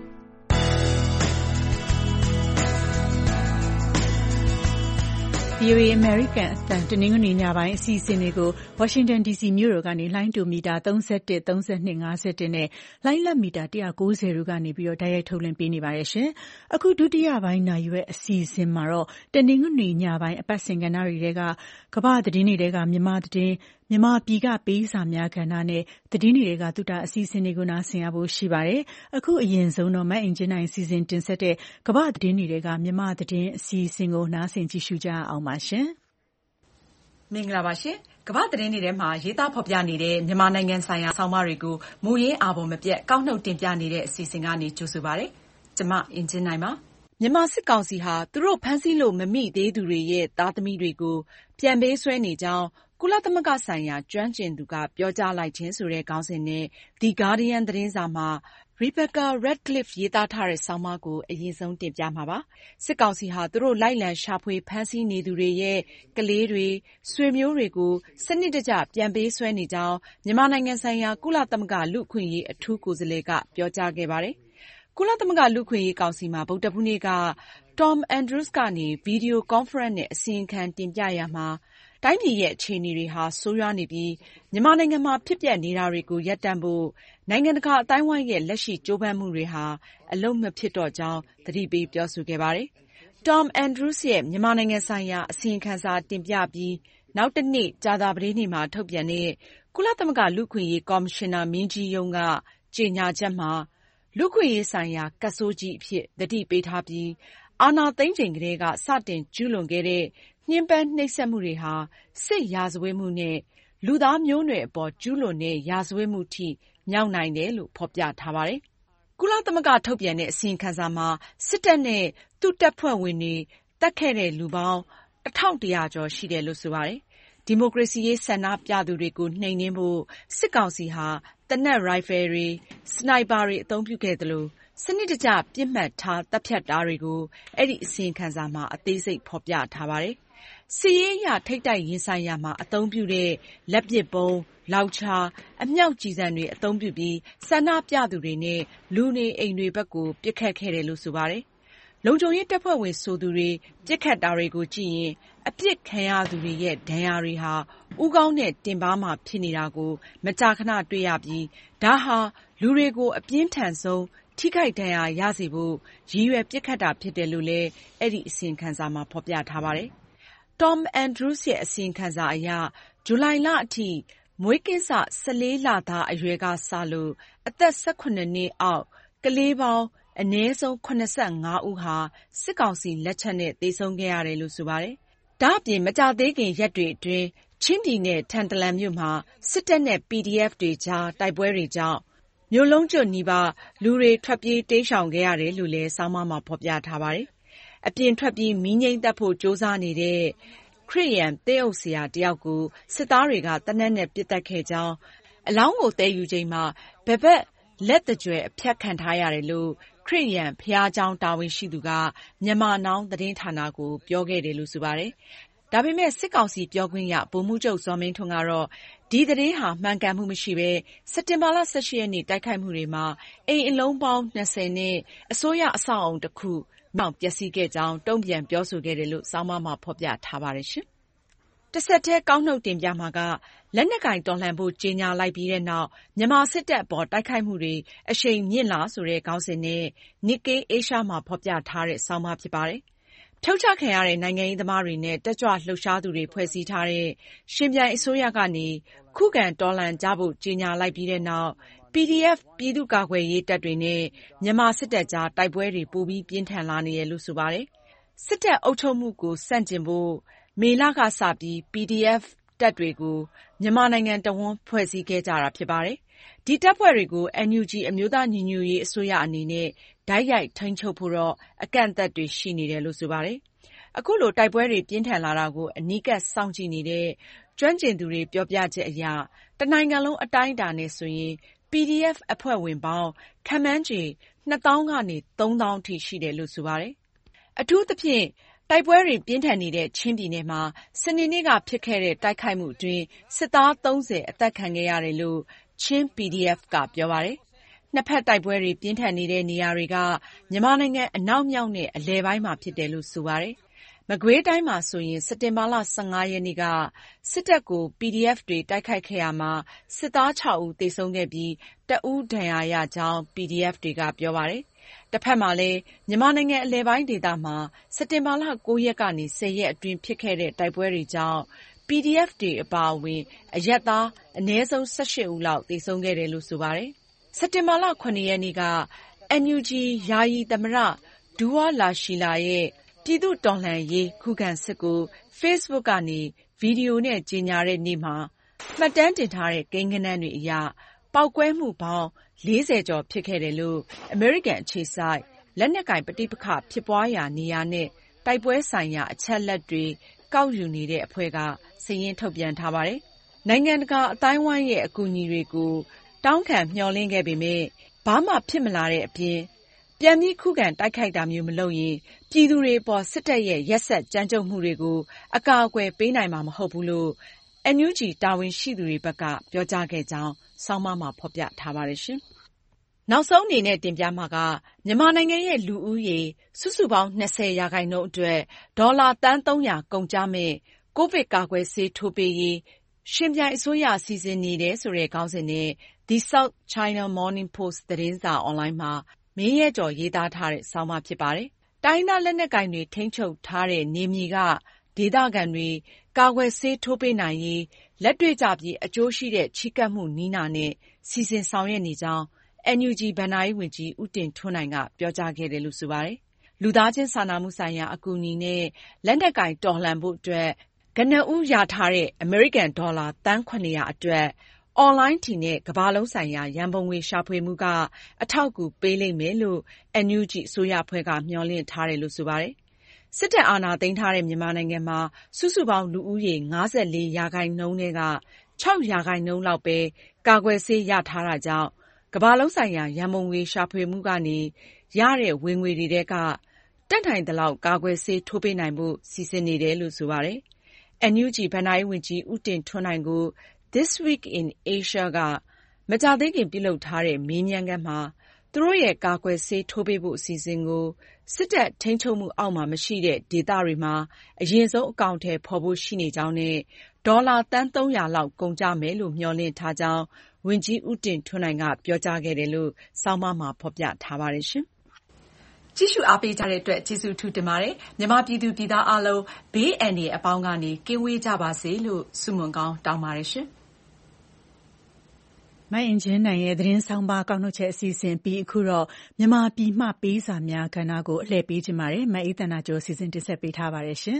V O A American အသံတနင်္ဂနွေညပိုင်းအစီအစဉ်တွေကို Washington D C မြို့တော်ကနေလိုင်းတူမီတာ သုံး၁၁ သုံး၂ ၅၁ နဲ့လိုင်းလတ်မီတာ ၁၉၀ တို့ကနေပြီးတော့တိုက်ရိုက်ထုတ်လွှင့်ပေးနေပါတယ်ရှင်။အခုဒုတိယပိုင်းနာရီဝက်အစီအစဉ်မှာတော့တနင်္ဂနွေညပိုင်းအပတ်စဉ်ကဏ္ဍတွေထဲကကမ္ဘာသတင်းတွေထဲကမြန်မာသတင်းမြန်မာပြည်ကပေးစာများကဏ္ဍနဲ့သတင်းတွေကသုတအစီအစဉ်တွေကိုနားဆင်ရဖို့ရှိပါတယ်။အခုအရင်ဆုံးတော့မအင်ဂျင်နိုင်စီစဉ်တင်ဆက်တဲ့ကမ္ဘာသတင်းတွေကမြန်မာသတင်းအစီအစဉ်ကိုနားဆင်ကြည့်ရှုကြအောင်ပါရှင်။မင်္ဂလာပါရှင်။ကမ္ဘာသတင်းတွေထဲမှာရေးသားဖော်ပြနေတဲ့မြန်မာနိုင်ငံဆိုင်ရာဆောင်းပါးတွေကိုမူရင်းအာဘော်မပြတ်ကောက်နှုတ်တင်ပြနေတဲ့အစီအစဉ်ကနေကြိုဆိုပါရစေ။ကျွန်မအင်ဂျင်နိုင်ပါ။မြန်မာစစ်ကောင်စီဟာသူတို့ဖမ်းဆီးလို့မမိသေးသူတွေရဲ့သားသမီးတွေကိုပြန်ပေးဆွဲနေကြောင်းကုလသမဂ္ဂဆိုင်ရာကျွမ်းကျင်သူကပြောကြားလိုက်ခြင်းဆိုတဲ့ခေါင်းစဉ်နဲ့ The Guardian သတင်းစာမှာ Rebecca Radcliffe ရေးသားထားတဲ့ဆောင်းပါးကိုအရင်ဆုံးတင်ပြမှာပါ။စစ်ကောင်စီဟာသူတို့လိုက်လံရှာဖွေဖမ်းဆီးနေသူတွေရဲ့ကလေးတွေဆွေမျိုးတွေကိုစနစ်တကျပြန်ပေးဆွဲနေကြောင်းမြန်မာနိုင်ငံဆိုင်ရာကုလသမဂ္ဂလူ့အခွင့်အရေးအထူးကိုယ်စားလှယ်ကပြောကြားခဲ့ပါတယ်။ကုလသမဂ္ဂလူ့အခွင့်အရေးကောင်စီမှာဗုဒ္ဓဟူးနေ့က Tom Andrews ကနေဗီဒီယိုကွန်ဖရင့်နဲ့အစီရင်ခံတင်ပြရာမှာတိုင်းပြည်ရဲ့အခြေအနေတွေဟာဆိုးရွားနေပြီးမြန်မာနိုင်ငံမှာဖြစ်ပျက်နေတာတွေကိုရပ်တန့်ဖို့နိုင်ငံတကာအသိုင်းအဝိုင်းရဲ့လက်ရှိကြိုးပမ်းမှုတွေဟာအလုပ်မဖြစ်တော့ကြောင်းသတိပေးပြောဆိုခဲ့ပါတယ်။ Tom Andrews ရဲ့မြန်မာနိုင်ငံဆိုင်ရာအစီရင်ခံစာတင်ပြပြီးနောက်တနေ့ကြာသပတေးနေ့မှာထုတ်ပြန်တဲ့ကုလသမဂ္ဂလူ့အခွင့်အရေးကော်မရှင်နာမင်းကြီးရုံးကကြေညာချက်မှာလူ့အခွင့်အရေးဆိုင်ရာကပ်ဆိုးကြီးအဖြစ်သတိပေးထားပြီးအာဏာသိမ်းချိန်ကတည်းကစတင်ကျူးလွန်ခဲ့တဲ့ညှဉ်းပန်းနှိပ်စက်မှုတွေဟာစစ်ရာဇဝတ်မှုနဲ့လူသားမျိုးနွယ်အပေါ်ကျူးလွန်တဲ့ရာဇဝတ်မှုထိမြောက်နိုင်တယ်လို့ဖော်ပြထားပါတယ်။ကုလသမဂ္ဂထုတ်ပြန်တဲ့အစီရင်ခံစာမှာစစ်တပ်နဲ့သူ့တပ်ဖွဲ့ဝင်တွေသတ်ခဲ့တဲ့လူပေါင်းတစ်ထောင်တစ်ရာကျော်ရှိတယ်လို့ဆိုပါတယ်။ဒီမိုကရေစီရေးဆန္ဒပြသူတွေကိုနှိမ်နင်းဖို့စစ်ကောင်စီဟာသေနတ်ရိုင်ဖယ်တွေစနိုက်ပါတွေအသုံးပြုခဲ့သလိုစနစ်တကျပြစ်မှတ်ထားတပ်ဖြတ်တာတွေကိုအဲ့ဒီအစီရင်ခံစာမှာအသေးစိတ်ဖော်ပြထားပါတယ်။စစ်ရေးအရထိပ်တိုက်ရင်ဆိုင်ရာမှာအသုံးပြုတဲ့လက်ပစ်ဗုံးလောက်ချာအမြောက်ကျည်ဆံတွေအသုံးပြုပြီးဆန္ဒပြသူတွေနဲ့လူနေအိမ်တွေဘက်ကိုပစ်ခတ်ခဲ့တယ်လို့ဆိုပါတယ်။လုံခြုံရေးတပ်ဖွဲ့ဝင်ဆိုသူတွေပစ်ခတ်တာတွေကိုကြည့်ရင်အပြစ်ခံရသူတွေရဲ့ဒဏ်ရာတွေဟာဥကောင်းနဲ့တင်ပါးမှဖြစ်နေတာကိုမကြာခဏတွေ့ရပြီးဒါဟာလူတွေကိုအပြင်းထန်ဆုံးထိခိုက်ဒဏ်ရာရစေဖို့ရည်ရွယ်ပစ်ခတ်တာဖြစ်တယ်လို့လည်းအဲ့ဒီအစီရင်ခံစာမှာဖော်ပြထားပါတယ်။ Tom Andrews ရဲ့အစီရင်ခံစာအရဇူလိုင်လအထိမွေးကင်းစ၁၄လသားအရွယ်ကစလို့အသက်၁၇နှစ်အောက်ကလေးပေါင်းအနည်းဆုံး၇၅ဦးဟာစစ်ကောင်စီလက်ချက်နဲ့သေဆုံးခဲ့ရတယ်လို့ဆိုပါတယ်။ဒါ့အပြင်မကြာသေးခင်ရက်တွေအတွင်းချင်းပြည်နယ်ထန်တလန်မြို့မှာစစ်တပ်နဲ့ P D F တွေကြားတိုက်ပွဲတွေကြောင့်မြို့လုံးကျွတ်နီးပါးလူတွေထွက်ပြေးတိမ်းရှောင်ခဲ့ရတယ်လို့လည်းဆောင်းပါးမှာဖော်ပြထားပါတယ်။အပြင်ထွက်ပြီးမီးငြိမ်းသတ်ဖို့ကြိုးစားနေတဲ့ခရစ်ယာန်သင်းအုပ်ဆရာတယောက်ကိုစစ်သားတွေကသေနတ်နဲ့ပစ်သတ်ခဲ့ကြောင်းအလောင်းကိုသယ်ယူချိန်မှာဘယ်ဘက်လက်တကြွယ်အဖြတ်ခံထားရတယ်လို့ခရစ်ယာန်ဘုရားကျောင်းတာဝန်ရှိသူကမြန်မာနောင်းသတင်းဌာနကိုပြောခဲ့တယ်လို့ဆိုပါတယ်။ဒါပေမဲ့စစ်ကောင်စီပြောခွင့်ရဗိုလ်မှူးချုပ်ဇော်မင်းထွန်းကတော့ဒီသတင်းဟာမှန်ကန်မှုမရှိဘဲစက်တင်ဘာလ၁၈ရက်နေ့တိုက်ခိုက်မှုတွေမှာအိမ်အလုံးပေါင်း၂၀နဲ့အစိုးရအဆောက်အုံတစ်ခုမြောက်ပျက်စီးခဲ့ကြောင်းတုံ့ပြန်ပြောဆိုခဲ့တယ်လို့ဆောင်းပါးမှာဖော်ပြထားပါတယ်ရှင်။တစ်ဆက်တည်းကောက်နှုတ်တင်ပြမှာကလက်နက်ကင်တော်လှန်ဖို့ကြေညာလိုက်ပြီးတဲ့နောက်မြန်မာစစ်တပ်အပေါ်တိုက်ခိုက်မှုတွေအရှိန်မြင့်လာဆိုတဲ့ခေါင်းစဉ်နဲ့ Nikkei Asia မှာဖော်ပြထားတဲ့ဆောင်းပါးဖြစ်ပါတယ်။ဖြုတ်ချခံရတဲ့နိုင်ငံရေးသမားတွေနဲ့တက်ကြွလှုပ်ရှားသူတွေဖွဲ့စည်းထားတဲ့ရှင်ပြိုင်အစိုးရကနေခုခံတော်လှန်ကြဖို့ကြေညာလိုက်ပြီးတဲ့နောက် P D F ပြည်သူ့ကာကွယ်ရေးတပ်တွေနဲ့မြန်မာစစ်တပ်ကြားတိုက်ပွဲတွေပိုပြီးပြင်းထန်လာနေတယ်လို့ဆိုပါတယ်။စစ်တပ်အုပ်ချုပ်မှုကိုဆန့်ကျင်ဖို့မေလကစပြီး P D F တပ်တွေကိုမြန်မာနိုင်ငံတဝန်းဖွဲ့စည်းခဲ့ကြတာဖြစ်ပါတယ်။ဒီတပ်ဖွဲ့တွေကို N U G အမျိုးသားညီညွတ်ရေးအစိုးရအနေနဲ့တိုက်ရိုက်ထိန်းချုပ်ဖို့တော့အကန့်အသတ်တွေရှိနေတယ်လို့ဆိုပါတယ်။အခုလိုတိုက်ပွဲတွေပြင်းထန်လာတာကိုအနီးကပ်စောင့်ကြည့်နေတဲ့ကျွမ်းကျင်သူတွေပြောပြချက်အရတနိုင်ငံလုံးအတိုင်းအတာနဲ့ဆိုရင် P ပီဒီအက်ဖ် အဖွဲ့ဝင်ပေါင်းခန့်မှန်းခြေနှစ်သောင်းကနေသုံးသောင်းအထိရှိတယ်လို့ဆိုပါတယ်။အထူးသဖြင့်တိုက်ပွဲတွေပြင်းထန်နေတဲ့ချင်းပြည်နယ်မှာစနေနေ့ကဖြစ်ခဲ့တဲ့တိုက်ခိုက်မှုအတွင်းစစ်သားသုံးဆယ်အသတ်ခံခဲ့ရတယ်လို့ချင်း ပီဒီအက်ဖ် ကပြောပါတယ်။နှစ်ဖက်တိုက်ပွဲတွေပြင်းထန်နေတဲ့နေရာတွေကမြန်မာနိုင်ငံအနောက်မြောက်နဲ့အလယ်ပိုင်းမှာဖြစ်တယ်လို့ဆိုပါတယ်။မကွေးတိုင်းမှာဆိုရင်စက်တင်ဘာလဆယ့်ငါးရက်နေ့ကစစ်တပ်ကို ပီဒီအက်ဖ် တွေတိုက်ခိုက်ခဲ့ရာမှာစစ်သားခြောက်ဦးသေဆုံးခဲ့ပြီးတဦးဒဏ်ရာရကြောင်း ပီဒီအက်ဖ် တွေကပြောပါတယ်။တဖက်မှာလည်းမြန်မာနိုင်ငံအလယ်ပိုင်းဒေသမှာစက်တင်ဘာလကိုးရက်ကနေဆယ်ရက်အတွင်းဖြစ်ခဲ့တဲ့တိုက်ပွဲတွေကြောင့် ပီဒီအက်ဖ် တွေအပါအဝင်အရပ်သားအနည်းဆုံးဆယ့်ရှစ်ဦးလောက်သေဆုံးခဲ့တယ်လို့ဆိုပါတယ်။စက်တင်ဘာလခုနှစ်ရက်နေ့ကအန်ယူဂျီယာယီသမ္မတဒူဝါလာရှီလာရဲ့ပြည်သူ့တော်လှန်ရေးခုခံစစ်ကို Facebook ကနေဗီဒီယိုနဲ့ကြေညာတဲ့နေ့မှာမှတ်တမ်းတင်ထားတဲ့ကိန်းဂဏန်းတွေအရပေါက်ကွဲမှုပေါင်းလေးဆယ်ကျော်ဖြစ်ခဲ့တယ်လို့အမေရိကန်အခြေစိုက်လက်နက်ကိုင်ပဋိပက္ခဖြစ်ပွားရာနေရာနဲ့တိုက်ပွဲဆိုင်ရာအချက်အလက်တွေကောက်ယူနေတဲ့အဖွဲ့ကစာရင်းထုတ်ပြန်ထားပါတယ်။နိုင်ငံတကာအသိုင်းအဝိုင်းရဲ့အကူအညီတွေကိုတောင်းခံမျှော်လင့်ခဲ့ပေမယ့်ဘာမှဖြစ်မလာတဲ့အပြင်ပြန်ပြီးခုခံတိုက်ခိုက်တာမျိုးမလုပ်ရင်ပြည်သူတွေအပေါ်စစ်တပ်ရဲ့ရက်စက်ကြမ်းကြုတ်မှုတွေကိုအကာအကွယ်ပေးနိုင်မှာမဟုတ်ဘူးလို့အန်ယူဂျီတာဝန်ရှိသူတွေဘက်ကပြောကြားခဲ့ကြောင်းဆောင်းပါးမှာဖော်ပြထားပါတယ်ရှင်။နောက်ဆုံးအနေနဲ့တင်ပြမှာကမြန်မာနိုင်ငံရဲ့လူဦးရေစုစုပေါင်း၂၀ရာခိုင်နှုန်းအတွက်ဒေါ်လာသန်းသုံးရာကုန်ကျမယ့်ကိုဗစ်ကာကွယ်ဆေးထိုးပေးရေးရှင်ပြိုင်အစိုးရစီစဉ်နေတယ်ဆိုတဲ့ခေါင်းစဉ်နဲ့ The South China Morning Post သတင်းစာအွန်လိုင်းမှာမင်းရဲကျော်ရေးသားထားတဲ့ဆောင်းပါးဖြစ်ပါတယ်။တိုင်းရင်းသားလက်နက်ကိုင်တွေထိန်းချုပ်ထားတဲ့နေမြေကဒေသခံတွေကာကွယ်ဆေးထိုးပေးနိုင်ရေးလက်တွေ့ကျပြီးအကျိုးရှိတဲ့ချဉ်းကပ်မှုနည်းနာနဲ့စီစဉ်ဆောင်ရွက်နေကြောင်းအန်ယူဂျီဘဏ္ဍာရေးဝန်ကြီးဦးတင်ထွန်းနိုင်ကပြောကြားခဲ့တယ်လို့ဆိုပါတယ်။လူသားချင်းစာနာမှုဆိုင်ရာအကူအညီနဲ့လက်နက်ကိုင်တော်လှန်ဖို့အတွက်ကနဦးရထားတဲ့အမေရိကန်ဒေါ်လာသန်းခုနှစ်ရာအတွက်အွန်လိုင်းထီနဲ့ကမ္ဘာလုံးဆိုင်ရာရန်ပုံငွေရှာဖွေမှုကအထောက်အကူပေးလိမ့်မယ်လို့အန်ယူဂျီအစိုးရအဖွဲ့ကမျှော်လင့်ထားတယ်လို့ဆိုပါတယ်။စစ်တပ်အာဏာသိမ်းထားတဲ့မြန်မာနိုင်ငံမှာစုစုပေါင်းလူဦးရေ၅၄ရာခိုင်နှုန်းထဲက၆ရာခိုင်နှုန်းလောက်ပဲကာကွယ်ဆေးရထားတာကြောင့်ကမ္ဘာလုံးဆိုင်ရာရန်ပုံငွေရှာဖွေမှုကနေရတဲ့ဝင်ငွေတွေထဲကတတ်နိုင်သလောက်ကာကွယ်ဆေးထိုးပေးနိုင်ဖို့စီစဉ်နေတယ်လို့ဆိုပါတယ်။ အန်ယူဂျီဘဏ္ဍာရေးဝန်ကြီးဦးတင်ထွန်းနိုင်ကို This Week in Asia ကမကြာသေးခင်ပြုလုပ်ထားတဲ့မေးမြန်းခန်းမှာသူတို့ရဲ့ကာကွယ်ဆေးထိုးပေးဖို့အစီအစဉ်ကိုစစ်တပ်ထိန်းချုပ်မှုအောက်မှာမရှိတဲ့ဒေသတွေမှာအရင်ဆုံးအကောင်အထည်ဖော်ဖို့ရှိနေကြောင်းနဲ့ဒေါ်လာသန်းသုံးရာလောက်ကုန်ကျမယ်လို့မျှော်လင့်ထားကြောင်းဝန်ကြီးဦးတင်ထွန်းနိုင်ကပြောကြားခဲ့တယ်လို့ဆောင်းပါးမှာဖော်ပြထားပါတယ်ရှင်။ကြည့်ရှုအားပေးကြတဲ့အတွက်ကျေးဇူးအထူးတင်ပါတယ်။မြန်မာပြည်သူပြည်သားအားလုံးဘေးအန္တရာယ်အပေါင်းကနေကင်းဝေးကြပါစေလို့ဆုမွန်ကောင်းတောင်းပါတယ်ရှင်။မအင်ကြင်းနိုင်ရဲ့သတင်းဆောင်ပါကောက်နှုတ်ချက်အစီအစဉ်ပြီးအခုတော့မြန်မာပြည်မှပေးစာများကဏ္ဍကိုအလှည့်ပေးခြင်းပါတယ်မအေးသန္တာကျော်စီစဉ်တင်ဆက်ပေးထားပါတယ်ရှင်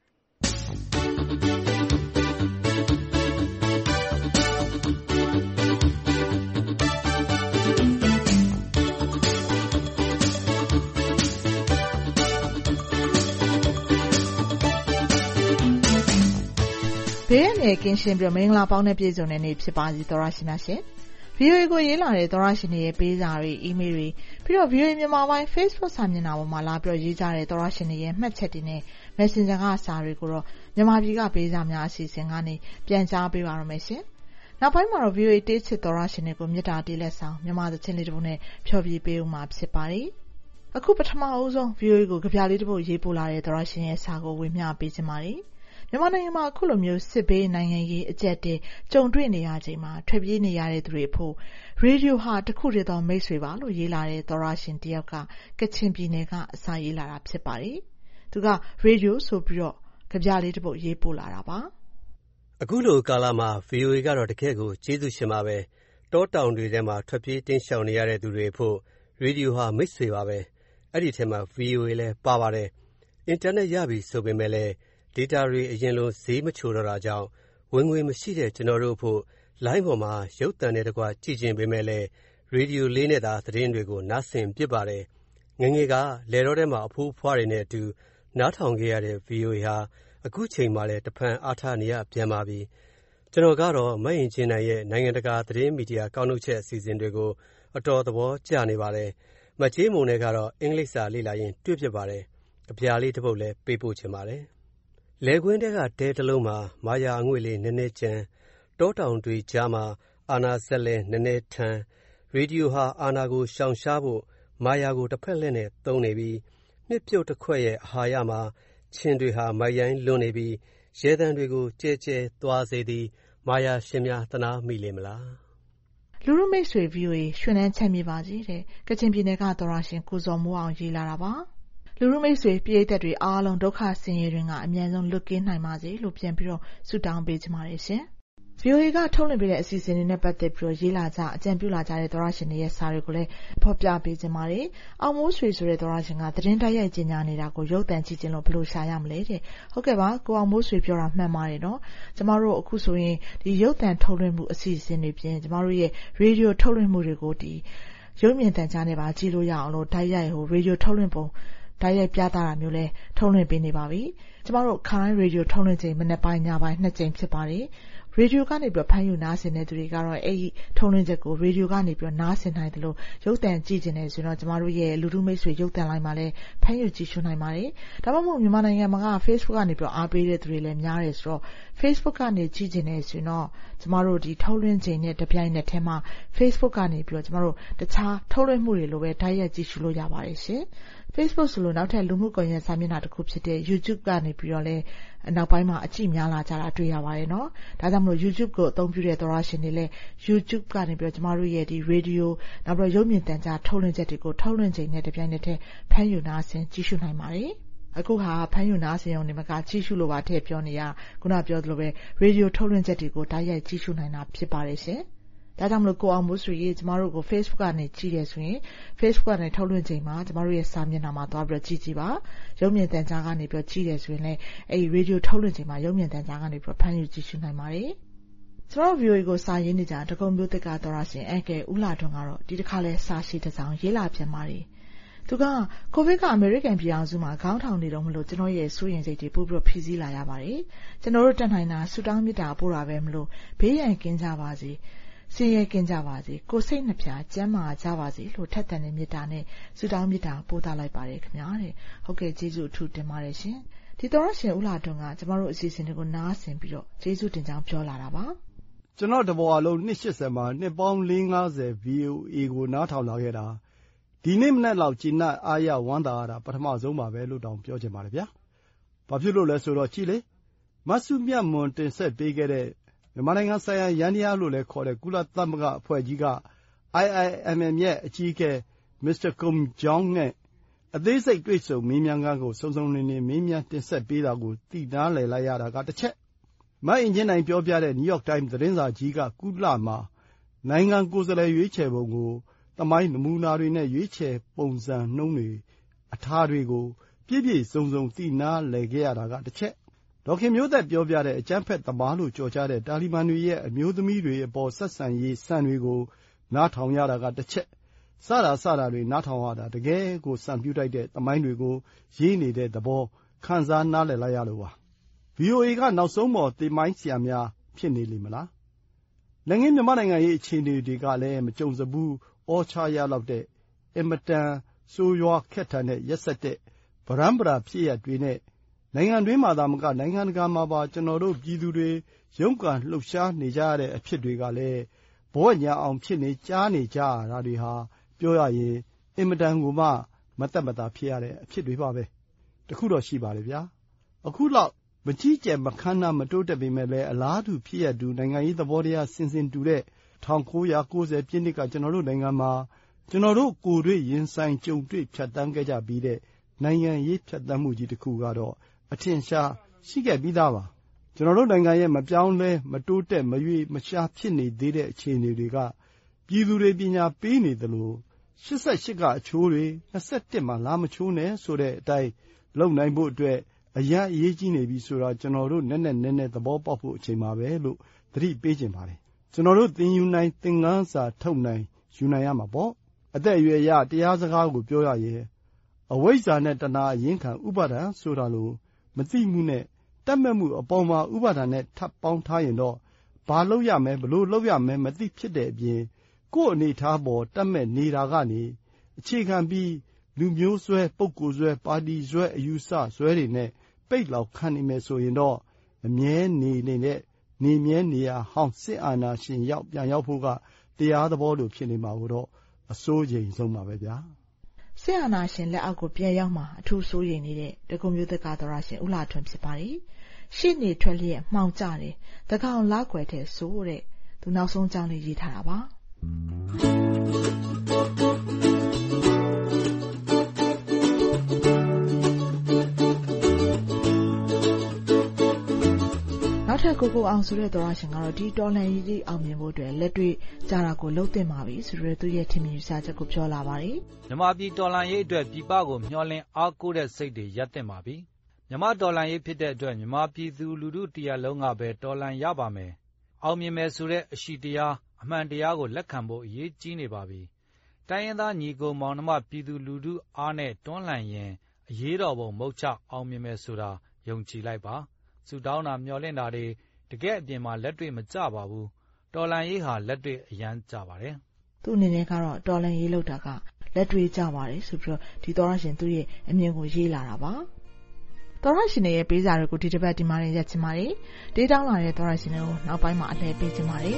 ဘေးအန္တရာယ်ကင်းရှင်းပြီးမင်္ဂလာပေါင်းနဲ့ပြည့်စုံတဲ့နေ့ဖြစ်ပါစေသောရရှိများရှင်။ဗီအိုအေကိုရေးလာတဲ့သောရရှိတွေရဲ့ပေးစာတွေအီးမေးလ်တွေပြီးတော့ ဗီအိုအေမြန်မာပိုင်း Facebook စာမျက်နှာပေါ်မှာလာပြီးရေးကြတဲ့သောရရှိတွေရဲ့မှတ်ချက်တွေနဲ့ Messenger ကစာတွေကိုတော့မြန်မာပြည်ကပေးစာများအစီအစဉ်ကနေပြန်ကြားပေးပါရမယ်ရှင်။နောက်ပိုင်းမှာတော့ ဗီအိုအေတေးချစ်သောရရှိတွေကိုမြတ်တာတေးလက်ဆောင်မြန်မာသချင်းလေးတစ်ပုဒ်နဲ့ဖျော်ဖြေပေးဦးမှာဖြစ်ပါတယ်။အခုပထမအဦးဆုံး ဗီအိုအေကိုကြပြလေးတစ်ပုဒ်ရေးပို့လာတဲ့သောရရှိရဲ့စာကိုဝေမျှပေးခြင်းပါတယ်။မြန်မာနိုင်ငံမှာအခုလိုမျိုးစစ်ဘေးနိုင်ငံရေးအကျပ်တဲကြုံတွေ့နေရချိန်မှာထွက်ပြေးနေရတဲ့သူတွေဖို့ရေဒီယိုဟာတစ်ခုတည်းသောမိတ်ဆွေပါလို့ရေးလာတဲ့သောရရှင်တယောက်ကကချင်ပြည်နယ်ကအစာရေးလာတာဖြစ်ပါတယ်။သူကရေဒီယိုဆိုပြီးတော့ကြပြလေးတစ်ပုဒ်ရေးပို့လာတာပါ။အခုလိုကာလမှာ ဗီအိုအေ ကတော့တကယ့်ကိုကျေးဇူးရှင်ပါပဲ။တောတောင်တွေထဲမှာထွက်ပြေးတင်းရှောင်နေရတဲ့သူတွေဖို့ရေဒီယိုဟာမိတ်ဆွေပါပဲ။အဲ့ဒီထဲမှာ ဗီအိုအေ လည်းပါပါတယ်။အင်တာနက်ရပြီဆိုပေမဲ့လည်းဒေတာတွေအရင်လိုဈေးမချိုတော့တာကြောင့်ဝင်ငွေမရှိတဲ့ကျွန်တော်တို့ဖို့လိုင်းပေါ်မှာရုပ်သံနဲ့တကွကြည့်ချင်ပေမဲ့လည်းရေဒီယိုလေးနဲ့သာသတင်းတွေကိုနားဆင်ပြစ်ပါတယ်ငငယ်ကလယ်တော်ထဲမှာအဖိုးဖွားတွေနဲ့အတူနားထောင်ခဲ့ရတဲ့ ဗီအိုအေ ဟာအခုချိန်မှလည်းတဖန်အားထားနေရပြန်ပါပြီကျွန်တော်ကတော့မအင်ကြင်းနိုင်ရဲ့နိုင်ငံတကာသတင်းမီဒီယာကောက်နှုတ်ချက်အစီအစဉ်တွေကိုအတော်သဘောကျနေပါတယ်။မကြေးမုံနဲ့ကတော့အင်္ဂလိပ်စာလေ့လာရင်တွေ့ဖြစ်ပါတယ်။အပြာလေးတစ်ပုဒ်လည်းပေးပို့ချင်ပါတယ်။လယ်ကွင်းတဲကတဲတစ်လုံးမှာမာယာအငွေ့လေးနည်းနည်းကျန်တောတောင်တွေကြားမှာအာနာဇက်လဲနည်းနည်းထန်ရေဒီယိုဟာအာနာကိုရှောင်ရှားဖို့မာယာကိုတစ်ဖက်လက်နဲ့သုံးနေပြီးနှစ်ပြုတ်တစ်ခွက်ရဲ့အာဟာရမှာချင်းတွေဟာမိုက်ရိုင်းလွန်နေပြီးရဲတံတွေကိုကြဲကြဲသွားစေသည်မာယာရှင်များသနာမိလေမလားလူလူမိတ်ဆွေ ဗီအိုအေ ရွှေနှန်းချမ်းမြေပါကြီးတဲ့ကချင်ပြည်နယ်ကသောရရှင်ကိုဇော်မိုးအောင်ရေးလာတာပါလူလူမိတ်ဆွေပြည်သက်တွေအားလုံးဒုက္ခဆင်းရဲတွေကအမြန်ဆုံးလွတ်ကင်းနိုင်ပါစေလို့ပြန်ပြီးတော့ဆုတောင်းပေးကြပါရစေရှင်ဗီအိုအေကထုတ်လွှင့်ပေးတဲ့အစီအစဉ်တွေနဲ့ပတ်သက်ပြီးတော့ရေးလာကြအကြံပြုလာကြတဲ့သောရရှင်တွေရဲ့စာတွေကိုလည်းဖော်ပြပေးကြပါတယ်။အောင်မိုးဆွေဆိုတဲ့သောရရှင်ကသတင်းတိုက်ရိုက်ကြီးညာနေတာကိုရုပ်သံကြည့်ခြင်းလို့ဘယ်လိုရှာရမလဲတဲ့။ဟုတ်ကဲ့ပါကိုအောင်မိုးဆွေပြောတာမှန်ပါတယ်နော်။ကျမတို့အခုဆိုရင်ဒီရုပ်သံထုတ်လွှင့်မှုအစီအစဉ်တွေပြင်ကျမတို့ရဲ့ရေဒီယိုထုတ်လွှင့်မှုတွေကိုဒီရုပ်မြင်သံကြားနဲ့ပါကြည့်လို့ရအောင်လို့တိုက်ရိုက်ဟိုရေဒီယိုထုတ်လွှင့်ပုံတိုက်ရိုက်ပြသတာမျိုးလဲထုတ်လွှင့်ပေးနေပါပြီ။ကျမတို့ခရိုင်းရေဒီယိုထုတ်လွှင့်ချိန်မနေ့ပိုင်းညပိုင်းနှစ်ကြိမ်ဖြစ်ပါတယ်။ရေဒီယိုကနေပြီးဖမ်းယူနားဆင်တဲ့သူတွေကတော့အဲ့ဒီထုံးလွှင့်ချက်ကိုရေဒီယိုကနေပြီးနားဆင်နိုင်တယ်လို့ရုပ်သံကြည့်နေဆိုတော့ကျမတို့ရဲ့လူထုမိတ်ဆွေရုပ်သံလိုင်းမှာလည်းဖမ်းယူကြည့်ရှုနိုင်ပါတယ်။ဒါမှမဟုတ်မြန်မာနိုင်ငံမှာက Facebook ကနေပြီးအားပေးတဲ့သူတွေလည်းများတယ်ဆိုတော့ Facebook ကနေကြည့်နေဆိုတော့ကျမတို့ဒီထုံးလွှင့်ချိန်နဲ့တပြိုင်နက်တည်းမှာ Facebook ကနေပြီးတော့ကျမတို့တခြားထုံးလွှင့်မှုတွေလိုပဲတိုက်ရိုက်ကြည့်ရှုလို့ရပါတယ်ရှင်။ Facebook ဆိုလို့နောက်ထပ်လူမှုကွန်ရက်စာမျက်နှာတစ်ခုဖြစ်တဲ့ YouTube ကနေပြီးတော့လည်းနောက်ပိုင်းမှာအကြည့်များလာကြတာတွေ့ရပါတယ်နော်။ဒါကြောင့်မလို့ YouTube ကိုအသုံးပြုတဲ့သောရရှင်တွေလည်း YouTube ကနေပြီးတော့ကျမတို့ရဲ့ဒီ Radio နောက်ပြီးတော့ရုပ်မြင်သံကြားထုတ်လွှင့်ချက်တွေကိုထုတ်လွှင့်ချိန်နဲ့တပြိုင်နက်တည်းဖမ်းယူနားဆင်ကြည့်ရှုနိုင်ပါတယ်။အခုဟာဖမ်းယူနားဆင်ရုံနဲ့မကကြည့်ရှုလို့ပါထည့်ပြောနေရခုနပြောသလိုပဲ Radio ထုတ်လွှင့်ချက်တွေကိုတိုက်ရိုက်ကြည့်ရှုနိုင်တာဖြစ်ပါတယ်ရှင်။ဒါကြောင့်မလို့ကိုအောင်မိုးဆွေရေးကျမတို့ကို Facebook ကနေကြည့်ရဆိုရင် Facebook ကနေထုတ်လွှင့်ချိန်မှာကျမတို့ရဲ့စာမျက်နှာမှာသွားပြီးတော့ကြည့်ကြည့်ပါရုပ်မြင်သံကြားကနေပြီးတော့ကြည့်ရဆိုရင်လည်းအဲဒီ Radio ထုတ်လွှင့်ချိန်မှာရုပ်မြင်သံကြားကနေပြီးတော့ဖမ်းယူကြည့်ရှုနိုင်ပါတယ်ကျမတို့ ဗီအိုအေ ကိုစာရေးနေကြတကုံမျိုးသစ်ကသောရရှင်အကဲဦးလာထွန်းကတော့ဒီတစ်ခါလဲစာရှိတစ်စောင်ရေးလာပြန်ပါတယ်သူကကိုဗစ်ကအမေရိကန်ပြည်အောင်စုမှာခေါင်းထောင်နေတော့မလို့ကျွန်တော်ရဲ့စိုးရင်စိတ်တွေပို့ပြီးတော့ဖြည့်ဆည်းလာရပါတယ်ကျွန်တော်တို့တက်နိုင်တာဆူတောင်းမြတ်တာပို့တာပဲမလို့ဘေးရန်ကင်းကြပါစေဆင်းရဲကင်းကြပါစေကိုစိတ်နှပြကျမ်းမာကြပါစေလို့ထက်သန်တဲ့မြတ်တာနဲ့ဆူတောင်းမြတ်တာပို့သလိုက်ပါတယ်ခင်ဗျာတဲ့ဟုတ်ကဲ့ကျေးဇူးအထူးတင်ပါတယ်ရှင်ဒီသောရရှင်ဦးလာထွန်းကကျမတို့အစီအစဉ်တွေကိုနားဆင်ပြီးတော့ကျေးဇူးတင်ကြောင်းပြောလာတာပါကျွန်တော်တဘောအလုံးနှစ်ရှစ်ဆယ်မှာနှစ်ပေါင်းလေးငါးဆယ် ဗီအိုအေ ကိုနားထောင်လာခဲ့တာဒီနေ့မနေ့လောက်ကျဉ်းနှံ့အားရဝမ်းသာရတာပထမဆုံးပါပဲလို့တောင်ပြောချင်ပါတယ်ဗျာဘာဖြစ်လို့လဲဆိုတော့ကြည်လေမဆုမြတ်မွန်တင်ဆက်ပေးခဲ့တဲ့မြန်မာနိုင်ငံဆိုင်ရာရန်တရားလို့လည်းခေါ်တဲ့ကုလသမဂ္ဂအဖွဲ့ကြီးက အိုင်အိုင်အမ်အမ် ရဲ့အကြီးအကဲမစ္စတာကွန်ဂျောင်းနဲ့အသေးစိတ်တွေ့ဆုံမေးမြန်းခန်းကိုစုံစုံလင်လင်မေးမြန်းတင်ဆက်ပေးတာကိုသိနားလည်လိုက်ရတာကတစ်ချက်မအင်ဂျင်နိုင်ပြောပြတဲ့ New York Times သတင်းစာကြီးကကုလမှာနိုင်ငံကိုယ်စားလှယ်ရွေးချယ်ပုံကိုသမိုင်းနမူနာတွေနဲ့ရွေးချယ်ပုံစံနှုန်းတွေအထားတွေကိုပြည့်ပြည့်စုံစုံသိနားလည်ခဲ့ရတာကတစ်ချက်ဒေါခင်မျိုးသက်ပြောပြတဲ့အကြမ်းဖက်သမားလို့ကြော်ကြားတဲ့တာလီဘန်တွေရဲ့အမျိုးသမီးတွေအပေါ်ဆက်ဆံရေးစံတွေကိုနားထောင်ရတာကတစ်ချက်စတာစတာတွေနားထောင်ရတာတကယ်ကိုစံပြူတိုက်တဲ့သမိုင်းတွေကိုရေးနေတဲ့သဘောခံစားနားလည်လိုက်ရလို့ပါ ဗီအိုအေ ကနောက်ဆုံးပေါ်သမိုင်းဆရာများဖြစ်နေလိမ့်မလားနိုင်ငံမြန်မာနိုင်ငံရဲ့အခြေအနေတွေကလည်းမကြုံစဘူးအောချရလောက်တဲ့အင်မတန်ဆိုးရွားခက်ထန်တဲ့ရက်စက်တဲ့ဗရမ်းပရာဖြစ်ရတွေနဲ့နိုင်ငံတွင်းမှာသာမကနိုင်ငံတကာမှာပါကျွန်တော်တို့ပြည်သူတွေရုန်းကန်လှုပ်ရှားနေကြရတဲ့အဖြစ်တွေကလည်းဘောညာအောင်ဖြစ်နေကြားနေကြရတာတွေဟာပြောရရင်အင်မတန်ကိုမှမသက်မသာဖြစ်ရတဲ့အဖြစ်တွေပါပဲတခုတော့ရှိပါလေဗျာအခုလောက်မကြီးကျယ်မခမ်းနားမတိုးတက်ပေမဲ့လည်းအလားတူဖြစ်ရတူနိုင်ငံရေးသဘောတရားစင်စင်တူတဲ့၁၉၉၀ပြည့်နှစ်ကကျွန်တော်တို့နိုင်ငံမှာကျွန်တော်တို့ကိုယ်တွေ့ရင်ဆိုင်ကြုံတွေ့ဖြတ်တန်းခဲ့ကြပြီးတဲ့နိုင်ငံရေးဖြတ်တန်းမှုကြီးတစ်ခုကတော့အထင်ရှားရှိခဲ့ပြီးသားပါကျွန်တော်တို့နိုင်ငံရဲ့မပြောင်းလဲမတိုးတက်မရွေ့မရှားဖြစ်နေသေးတဲ့အခြေအနေတွေကပြည်သူတွေပညာပေးနေသလိုရှစ်ဆယ့်ရှစ်ကအချိုးတွေ၂၁မှာလာမချိုးနဲ့ဆိုတဲ့အတိုင်းလုံနိုင်ဖို့အတွက်အရန်အရေးကြီးနေပြီဆိုတာကျွန်တော်တို့နက်နက်နဲနဲသဘောပေါက်ဖို့အချိန်ပါပဲလို့သတိပေးခြင်းပါတယ်ကျွန်တော်တို့သင်ယူနိုင်သင်ခန်းစာထုတ်နိုင်ယူနိုင်ရမှာပေါ့အသက်အရွယ်ရတရားစကားကိုပြောရရင်အဝိဇ္ဇာနဲ့တဏှာအရင်ခံဥပါဒံဆိုတာလို့မသိမှုနဲ့တတ်မဲ့မှုအပေါ်မှာဥပါဒံနဲ့ထပ်ပေါင်းထားရင်တော့ဘဘာလုပ်ရမယ်ဘလို့လုပ်ရမယ်မသိဖြစ်တဲ့အပြင်ကိုယ့်အနေထားပေါ်တတ်မဲ့နေတာကနေအခြေခံပြီးလူမျိုးဆွဲပုဂ္ဂိုလ်ဆွဲပါတီဆွဲအယူဆဆွဲတွေနဲ့ပိတ်လောက်ခံနေမယ်ဆိုရင်တော့အမြဲနေနေတဲ့နေမြဲနေရဟောင်းစစ်အာဏာရှင်ရောက်ပြန်ရောက်ဖို့ကတရားသဘောလိုဖြစ်နေမှာကိုတော့အစိုးရိမ်ဆုံးပါပဲဗျာစစ်အာဏာရှင်လက်အောက်ကိုပြန်ရောက်မှာအထူးစိုးရိမ်နေတဲ့တကုံမျိုးသက်ကာသောရရှင်ဦးလှထွန်းဖြစ်ပါတယ်ရှေ့နေထွက်လျက်မှောင်ကြတယ်တကောင်လောက်ွယ်တဲ့ဆိုတဲ့သူနောက်ဆုံးကြောင်းလေးရေးထားတာပါနောက်ထပ်ကိုကိုအောင်ဆိုတဲ့သောရရှင်ကတော့ဒီတော်လန်ရေးကြီးအောင်မြင်ဖို့အတွက်လက်တွေ့ကြတာကိုလှုပ်တင်ပါပြီဆိုတော့သူရဲ့ထင်မြင်ယူဆချက်ကိုပြောလာပါတယ်မြန်မာပြည်တော်လန်ရေးအတွက်ပြည်ပကိုမျှော်လင့်အားကိုးတဲ့စိတ်တွေရပ်တင်ပါပြီမြန်မာတော်လန်ရေးဖြစ်တဲ့အတွက်မြန်မာပြည်သူလူထုတရားလုံးကပဲတော်လန်ရပါမယ်အောင်မြင်မယ်ဆိုတဲ့အရှိတရားအမှန်တရားကိုလက်ခံဖို့အရေးကြီးနေပါပြီတိုင်းရင်းသားညီကိုမောင်နှမပြည်သူလူထုအားနဲ့တွန်းလှန်ရင်အရေးတော်ပုံမုတ်ချအောင်မြင်မယ်ဆိုတာယုံကြည်လိုက်ပါဆူတောင်းတာမျှော်လင့်တာတွေတကယ်အပြင်မှာလက်တွေ့မကျပါဘူးတော်လန်ရေးဟာလက်တွေ့အရန်ကျပါတယ်သူ့အနေနဲ့ကတော့တော်လန်ရေးလောက်တာကလက်တွေ့ကျပါတယ်ဆိုပြီးတော့ဒီသောရရှင်သူ့ရဲ့အမြင်ကိုရေးလာတာပါသောရရှင်ရဲ့ပေးစာတွေကိုဒီတစ်ပတ်ဒီမှာရက်ချင်ပါတယ်ဒေးတောင်းလာတဲ့သောရရှင်တွေကိုနောက်ပိုင်းမှာအလှည့်ပေးချင်ပါတယ်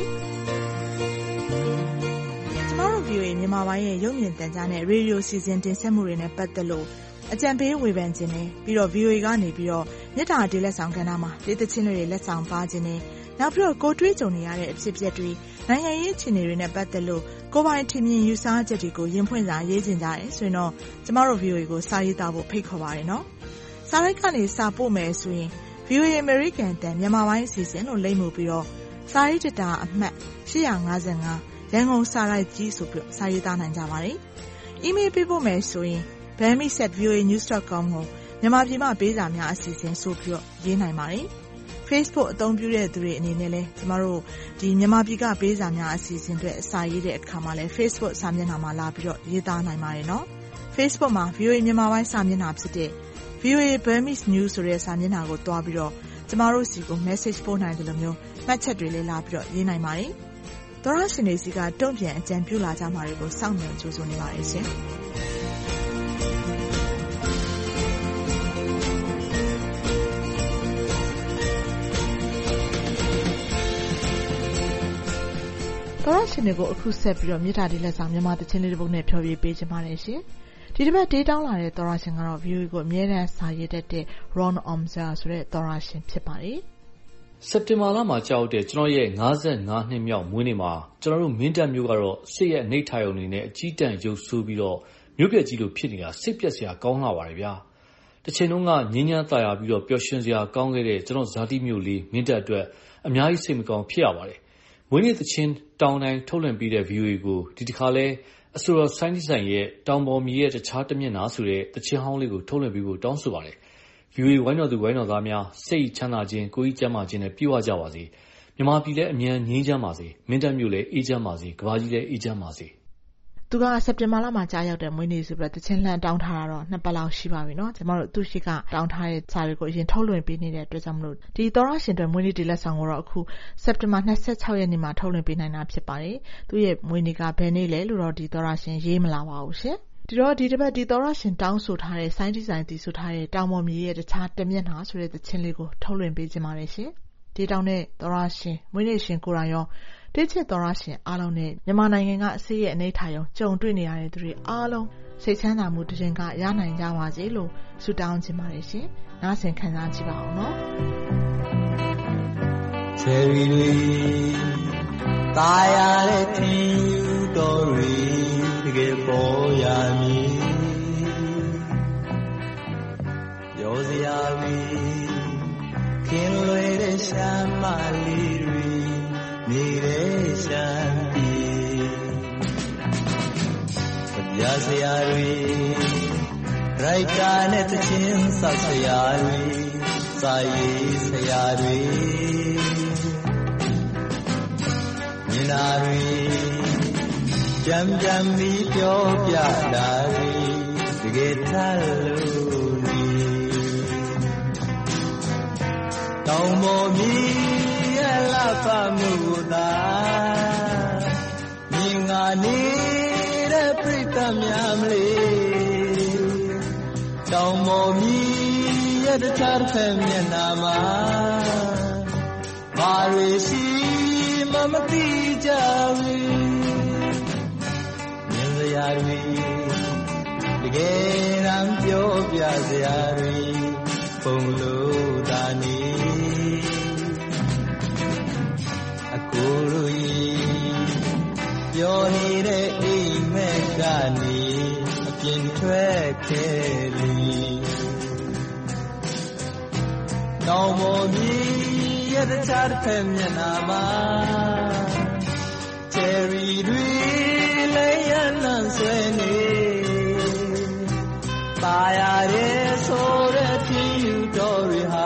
ကျမတို့ ဗီအိုအေ မြန်မာပိုင်းရဲ့ရုပ်မြင်သံကြားနဲ့ရေဒီယိုစီစဉ်တင်ဆက်မှုတွေနဲ့ပတ်သက်လို့အကြံပေးဝေဖန်ခြင်းနဲ့ပြီးတော့ ဗီအိုအေ ကနေပြီးတော့မြေတားဒေးလက်ဆောင်ကဏ္ဍမှာဒေသချင်းတွေလက်ဆောင်ပါခြင်းနဲ့နောက်ပြီးတော့ကိုတွေးကြုံနေရတဲ့အဖြစ်အပျက်တွေနိုင်ငံရေးအခြေအနေတွေနဲ့ပတ်သက်လို့ကိုပိုင်ထင်မြင်ယူဆချက်တွေကိုရင်ဖွင့်စာရေးခြင်းကြတယ်ဆိုရင်တော့ကျမတို့ ဗီအိုအေ ကိုစာရေးသားဖို့ဖိတ်ခေါ်ပါတယ်နော်စာရိုက်ကနေစာပို့မယ်ဆိုရင် ဗီအိုအေ American တန်မြန်မာပိုင်းအစီအစဉ်လို့လိမ့်မှုပြီးတော့စာရေးတတာအမှတ်ရှစ်၅၅ရန်ကုန်စာရိုက်ကြီးဆိုပြီးစာရေးသားနိုင်ကြပါတယ်။ email ပေးဖို့မယ်ဆိုရင် burmese at v o a news dot com ကိုမြန်မာပြည်မှာပေးစာများအစီအစဉ်ဆိုပြီးတော့ရေးနိုင်ပါတယ်။ Facebook အသုံးပြုတဲ့သူတွေအနေနဲ့လည်းကျမတို့ဒီမြန်မာပြည်ကပေးစာများအစီအစဉ်တွေအစာရေးတဲ့အခါမှာလည်း Facebook စာမျက်နှာမှာလာပြီးတော့ရေးသားနိုင်ပါတယ်နော်။ Facebook မှာ ဗီအိုအေ မြန်မာပိုင်းစာမျက်နှာဖြစ်တဲ့ ဗီအိုအေ Burmese News ဆိုတဲ့စာမျက်နှာကိုတွားပြီးတော့ကျမတို့စီကို message ပို့နိုင်တယ်လို့မျိုးမှတ်ချက်တွေလေးလာပြီးတော့ရေးနိုင်ပါတယ်။သောရရှင်တွေစီကတုံ့ပြန်အကြံပြုလာကြမှာတွေကိုစောင့်မျှော်ကြိုးစားနေပါတယ်ရှင်။သောရရှင်တွေကိုအခုဆက်ပြီးတော့မြေတားဒီလက်ဆောင်မြန်မာတချင်းလေးတစ်ပုဒ်နဲ့ဖြောပြပေးချင်ပါတယ်ရှင်။ဒီတစ်ပတ်ဒေးတောင်းလာတဲ့သောရရှင်ကတော့ ဗီအိုအေ ကိုအမြဲတမ်းစာရေးတတ်တဲ့ Ron Omza ဆိုတဲ့သောရရှင်ဖြစ်ပါတယ်။စက်တင်ဘာလမှာကြောက်တဲ့ကျွန်တော်ရဲ့၅၅နှစ်မြောက်မွေးနေ့မှာကျွန်တော်တို့မင်းတပ်မျိုးကတော့စစ်ရဲ့အနှိဋ္ဌာယုံနေနဲ့အကြီးတန်းရုပ်ဆိုးပြီးတော့မြို့ပြကြီးလိုဖြစ်နေတာစိတ်ပြက်စရာကောင်းလာပါတယ်ဗျာ။တစ်ချိန်လုံးကငင်းညမ်းသာယာပြီးတော့ပျော်ရွှင်စရာကောင်းခဲ့တဲ့ကျွန်တော်ဇာတိမျိုးလေးမင်းတပ်အတွက်အများကြီးစိတ်မကောင်းဖြစ်ရပါတယ်။မွေးနေ့သချင်းတောင်းတိုင်းထုတ်လွှင့်ပေးတဲ့ ဗီအိုအေ ကိုဒီတစ်ခါလဲအဆိုတော်ဆိုင်းဒီဆိုင်ရဲ့တောင်ပေါ်မြေရဲ့တခြားတစ်မျက်နှာဆိုတဲ့တချင်းဟောင်းလေးကိုထုတ်လွှင့်ပေးဖို့တောင်းဆိုပါတယ်။ ဗီအိုအေ ဝိုင်းတော်သူဝိုင်းတော်သားများစိတ်ချမ်းသာခြင်းကိုယ်ကြီးကျန်းမာခြင်းနဲ့ပြည့်ဝကြပါစေ။မြန်မာပြည်လည်းအမြန်ငြိမ်းချမ်းပါစေ။မင်းတပ်မျိုးလည်းအေးချမ်းပါစေ။ကမ္ဘာကြီးလည်းအေးချမ်းပါစေ။သူကစက်တင်ဘာလမှာကြာရောက်တဲ့မွေးနေ့ဆိုပြီးတော့တချင်းလှန်တောင်းထားတာတော့နှစ်ပတ်လောက်ရှိပါပြီနော်။ကျမတို့သူရှိကတောင်းထားတဲ့စာတွေကိုအရင်ထုတ်လွှင့်ပေးနေတဲ့အတွက်ကြောင့်မလို့ဒီသောရရှင်တွေမွေးနေ့ဒီလက်ဆောင်ကိုတော့အခုစက်တင်ဘာ၂၆ရက်နေ့မှာထုတ်လွှင့်ပေးနိုင်တာဖြစ်ပါတယ်။သူရဲ့မွေးနေ့ကဘယ်နေ့လဲလို့တော့ဒီသောရရှင်ရေးမလာပါဘူးရှင်။ဒီတော့ဒီတစ်ပတ်ဒီသောရရှင်တောင်းဆိုထားတဲ့ဆိုင်းဒီဇိုင်းတီဆိုထားတဲ့တောင်ပေါ်မြေရဲ့တခြားတစ်မျက်နှာဆိုတဲ့သချင်းလေးကိုထုတ်လွှင့်ပေးခြင်းပါတယ်ရှင်။ဒီတောင်းတဲ့သောရရှင်မွေးနေ့ရှင်ကိုရာရောတိကျသောရရှင်အားလုံးနဲ့မြန်မာနိုင်ငံကအစေရဲ့အနေထားရောကြုံတွေ့နေရတဲ့သူတွေအားလုံးစိတ်ချမ်းသာမှုတခြင်းကရနိုင်ကြပါစေလို့ဆုတောင်းခြင်းပါတယ်ရှင်။နားဆင်ခံစားကြည့်ပါအောင်နော်။ချယ်ရီတွေတာယာတဲ့ထင်ယူတော်တွေတကယ်ပေါ်ရမည်။ရောစရာတွေခင်လွယ်တဲ့ရှမ်းမလေးတွေနေတဲ့ရှမ်းပြည်ရစရာတွေရိုက်တာနဲ့တချင်းဆောက်စရာတွေစာရေးစရာတွေမြင်တာတွေကြံကြံပြီးပြောပြတာတွေတကယ်ထားလို့နေတောင်ပေါ်မြေ la pa muda Mingani de prita myamle Dong mo mi ya de char phe myana ma Ma ri si ma ma ti ja wi Nyin ya ri de ge ram pyo pya ya ri Pong lo da ni Akuru yi Yo ni de ai me ka ni Apin thwe ke li Nau mo mi ya de char phe myana ma Cherry dwi le yan nan swe ni Pa ya de so de thi yu do ri ha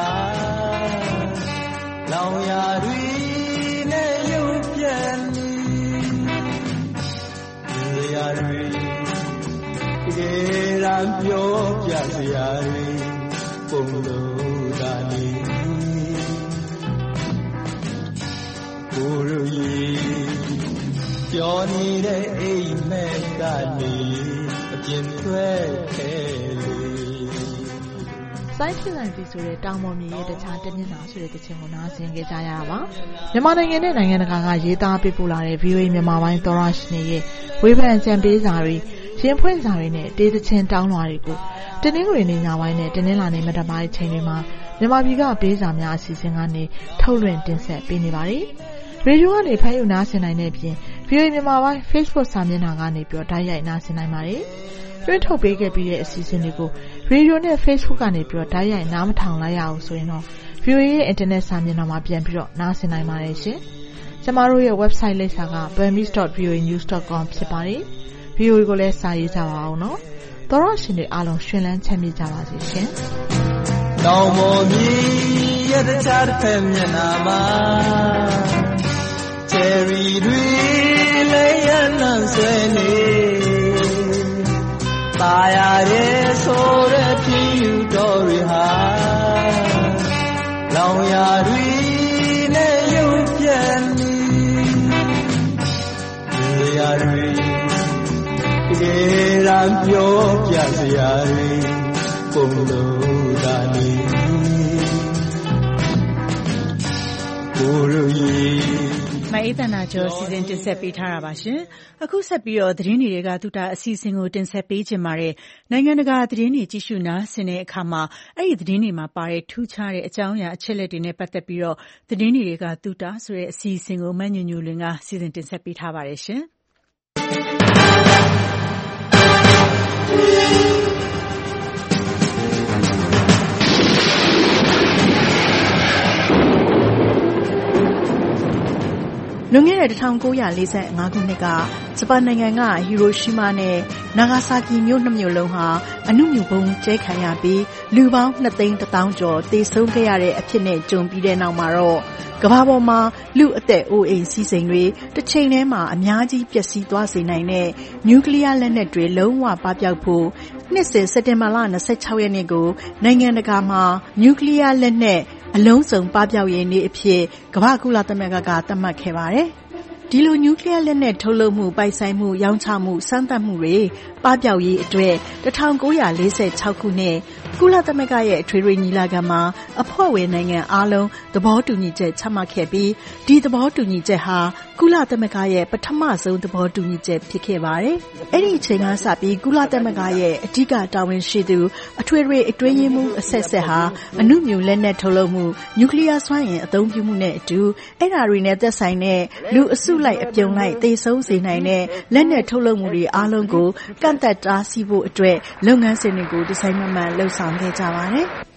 Lao ya dwi ne yu pyan ni Ya dwi Ge ran pyo pya ya ri Pong lo da ni Guru yi Pyo ni de ai me ka ni Apin thwe ke li စိုင်းဖြစ်နိုင်ပြီဆိုတဲ့တောင်ပေါ်မြေရဲ့တခြားတမျက်နှာဆိုတဲ့တခြင်းကိုနားဆင်ကြကြရပါမြန်မာနိုင်ငံနဲ့နိုင်ငံတကာကရေးသားပေးပို့လာတဲ့ ဗီအိုအေ မြန်မာပိုင်းသောရရှိနေရဲ့ဝေဖန်ကြံပေးစာတွေရင်ဖွင့်စာတွေနဲ့တေးသချင်းတောင်းလွှာတွေကိုတင်းနှင်းတွေနေညပိုင်းနဲ့တင်းနှင်းလာနေမတပိုင်းချိန်တွေမှာမြန်မာပြည်ကပေးစာများအစီအစဉ်ကနေထုတ်လွှင့်တင်ဆက်ပေးနေပါတယ်ရေဒီယိုကနေဖမ်းယူနားဆင်နိုင်တဲ့အပြင် ဗီအိုအေ မြန်မာပိုင်း Facebook စာမျက်နှာကနေပြီးတော့တိုက်ရိုက်နားဆင်နိုင်ပါတယ်တွင်းထုတ်ပေးခဲ့ပြီးတဲ့အစီအစဉ်တွေကိုရေဒီယိုနဲ့ Facebook ကနေပြီးတော့တိုက်ရိုက်နားမထောင်လိုက်ရအောင်ဆိုရင်တော့ ဗီအိုအေ ရဲ့ Internet စာမျက်နှာမှာပြန်ပြီးတော့နားဆင်နိုင်ပါတယ်ရှင်။ကျမတို့ရဲ့ website လိပ်စာက burmese dot v o a news dot com ဖြစ်ပါတယ်။ ဗီအိုအေကိုလည်းစာရေးကြပါအောင်နော်။သောရရှင်တွေအားလုံးရှင်လန်းချမ်းမြေ့ကြပါစေရှင်။တောင်ပေါ်မြေရဲ့တခြားတစ်ဖက်မျက်နှာမှာ Cherry တွေလည်းရနံဆွဲနေပါရတဲ့ဆိုတဲ့ဖြစ်ယူတော်တွေဟာလောင်ရာတွေနဲ့ရုပ်ပြန်နေရာတွေတကယ်ရန်ပြောပြစရာတွေပုံလို့သာနေကိုရည်မအေးတနာကျော်စီစဉ်တင်ဆက်ပေးထားတာပါရှင်။အခုဆက်ပြီးတော့သတင်းတွေကသူတာအစီအစဉ်ကိုတင်ဆက်ပေးခြင်းပါတယ်။နိုင်ငံတကာသတင်းတွေကြည့်ရှုနားဆင်တဲ့အခါမှာအဲ့ဒီသတင်းတွေမှာပါတဲ့ထူးခြားတဲ့အကြောင်းအရာအချက်လက်တွေနဲ့ပတ်သက်ပြီးတော့သတင်းတွေကသူတာဆိုတဲ့အစီအစဉ်ကိုမညွညွလွင်ကစီစဉ်တင်ဆက်ပေးထားပါတယ်ရှင်။လွန်ခဲ့တဲ့၁၉၄၅ခုနှစ်ကဂျပန်နိုင်ငံကဟီရိုရှီးမားနဲ့နာဂါဆာကီမြို့နှစ်မြို့လုံးဟာအနုမြူဗုံးကျဲခံရပြီးလူပေါင်းနှစ်သိန်းတစ်သောင်းကျော်သေဆုံးခဲ့ရတဲ့အဖြစ်နဲ့ကြုံပြီးတဲ့နောက်မှာတော့ကမ္ဘာပေါ်မှာလူအသက်အိုးအိမ်စီးစိမ်တွေတစ်ချိန်တည်းမှာအများကြီးပျက်စီးသွားစေနိုင်တဲ့နျူကလ িয়ার လက်နက်တွေလုံးဝပပျောက်ဖို့နှစ်စဉ်စက်တင်ဘာလ၂၆ရက်နေ့ကိုနိုင်ငံတကာမှာနျူကလ িয়ার လက်နက်အလုံးစုံပပျောက်ရေးနေ့အဖြစ်ကမ္ဘာ့ကုလသမဂ္ဂကသတ်မှတ်ခဲ့ပါတယ်။ဒီလိုနျူကလ িয়ার လက်နက်ထုတ်လုပ်မှုပိုင်ဆိုင်မှုရောင်းချမှုစမ်းသပ်မှုတွေပပျောက်ရေးအတွက်၁၉၄၆ခုနှစ်ကုလသမဂ္ဂရဲ့အထွေထွေညီလာခံမှာအဖွဲ့ဝင်နိုင်ငံအားလုံးသဘောတူညီချက်ချမှတ်ခဲ့ပြီးဒီသဘောတူညီချက်ဟာကုလသမဂ္ဂရဲ့ပထမဆုံးသဘောတူညီချက်ဖြစ်ခဲ့ပါတယ်။အဲ့ဒီအချိန်ကစပြီးကုလသမဂ္ဂရဲ့အဓိကတာဝန်ရှိသူအထွေထွေအတွင်းရေးမှူးအဆက်ဆက်ဟာအနုမြူလက်နက်ထုတ်လုပ်မှုနျူကလ িয়ার စွမ်းအင်အသုံးပြုမှုနဲ့အတူအဲ့ဒါတွေနဲ့သက်ဆိုင်တဲ့လူအစုလိုက်အပြုံလိုက်သေဆုံးစေနိုင်တဲ့လက်နက်ထုတ်လုပ်မှုတွေအားလုံးကိုကန့်သက်တားဆီးဖို့အတွက်လုပ်ငန်းစဉ်တွေကိုဒီဇိုင်းမမှန်လှုပ်ဆောင်ခဲ့ကြပါတယ်။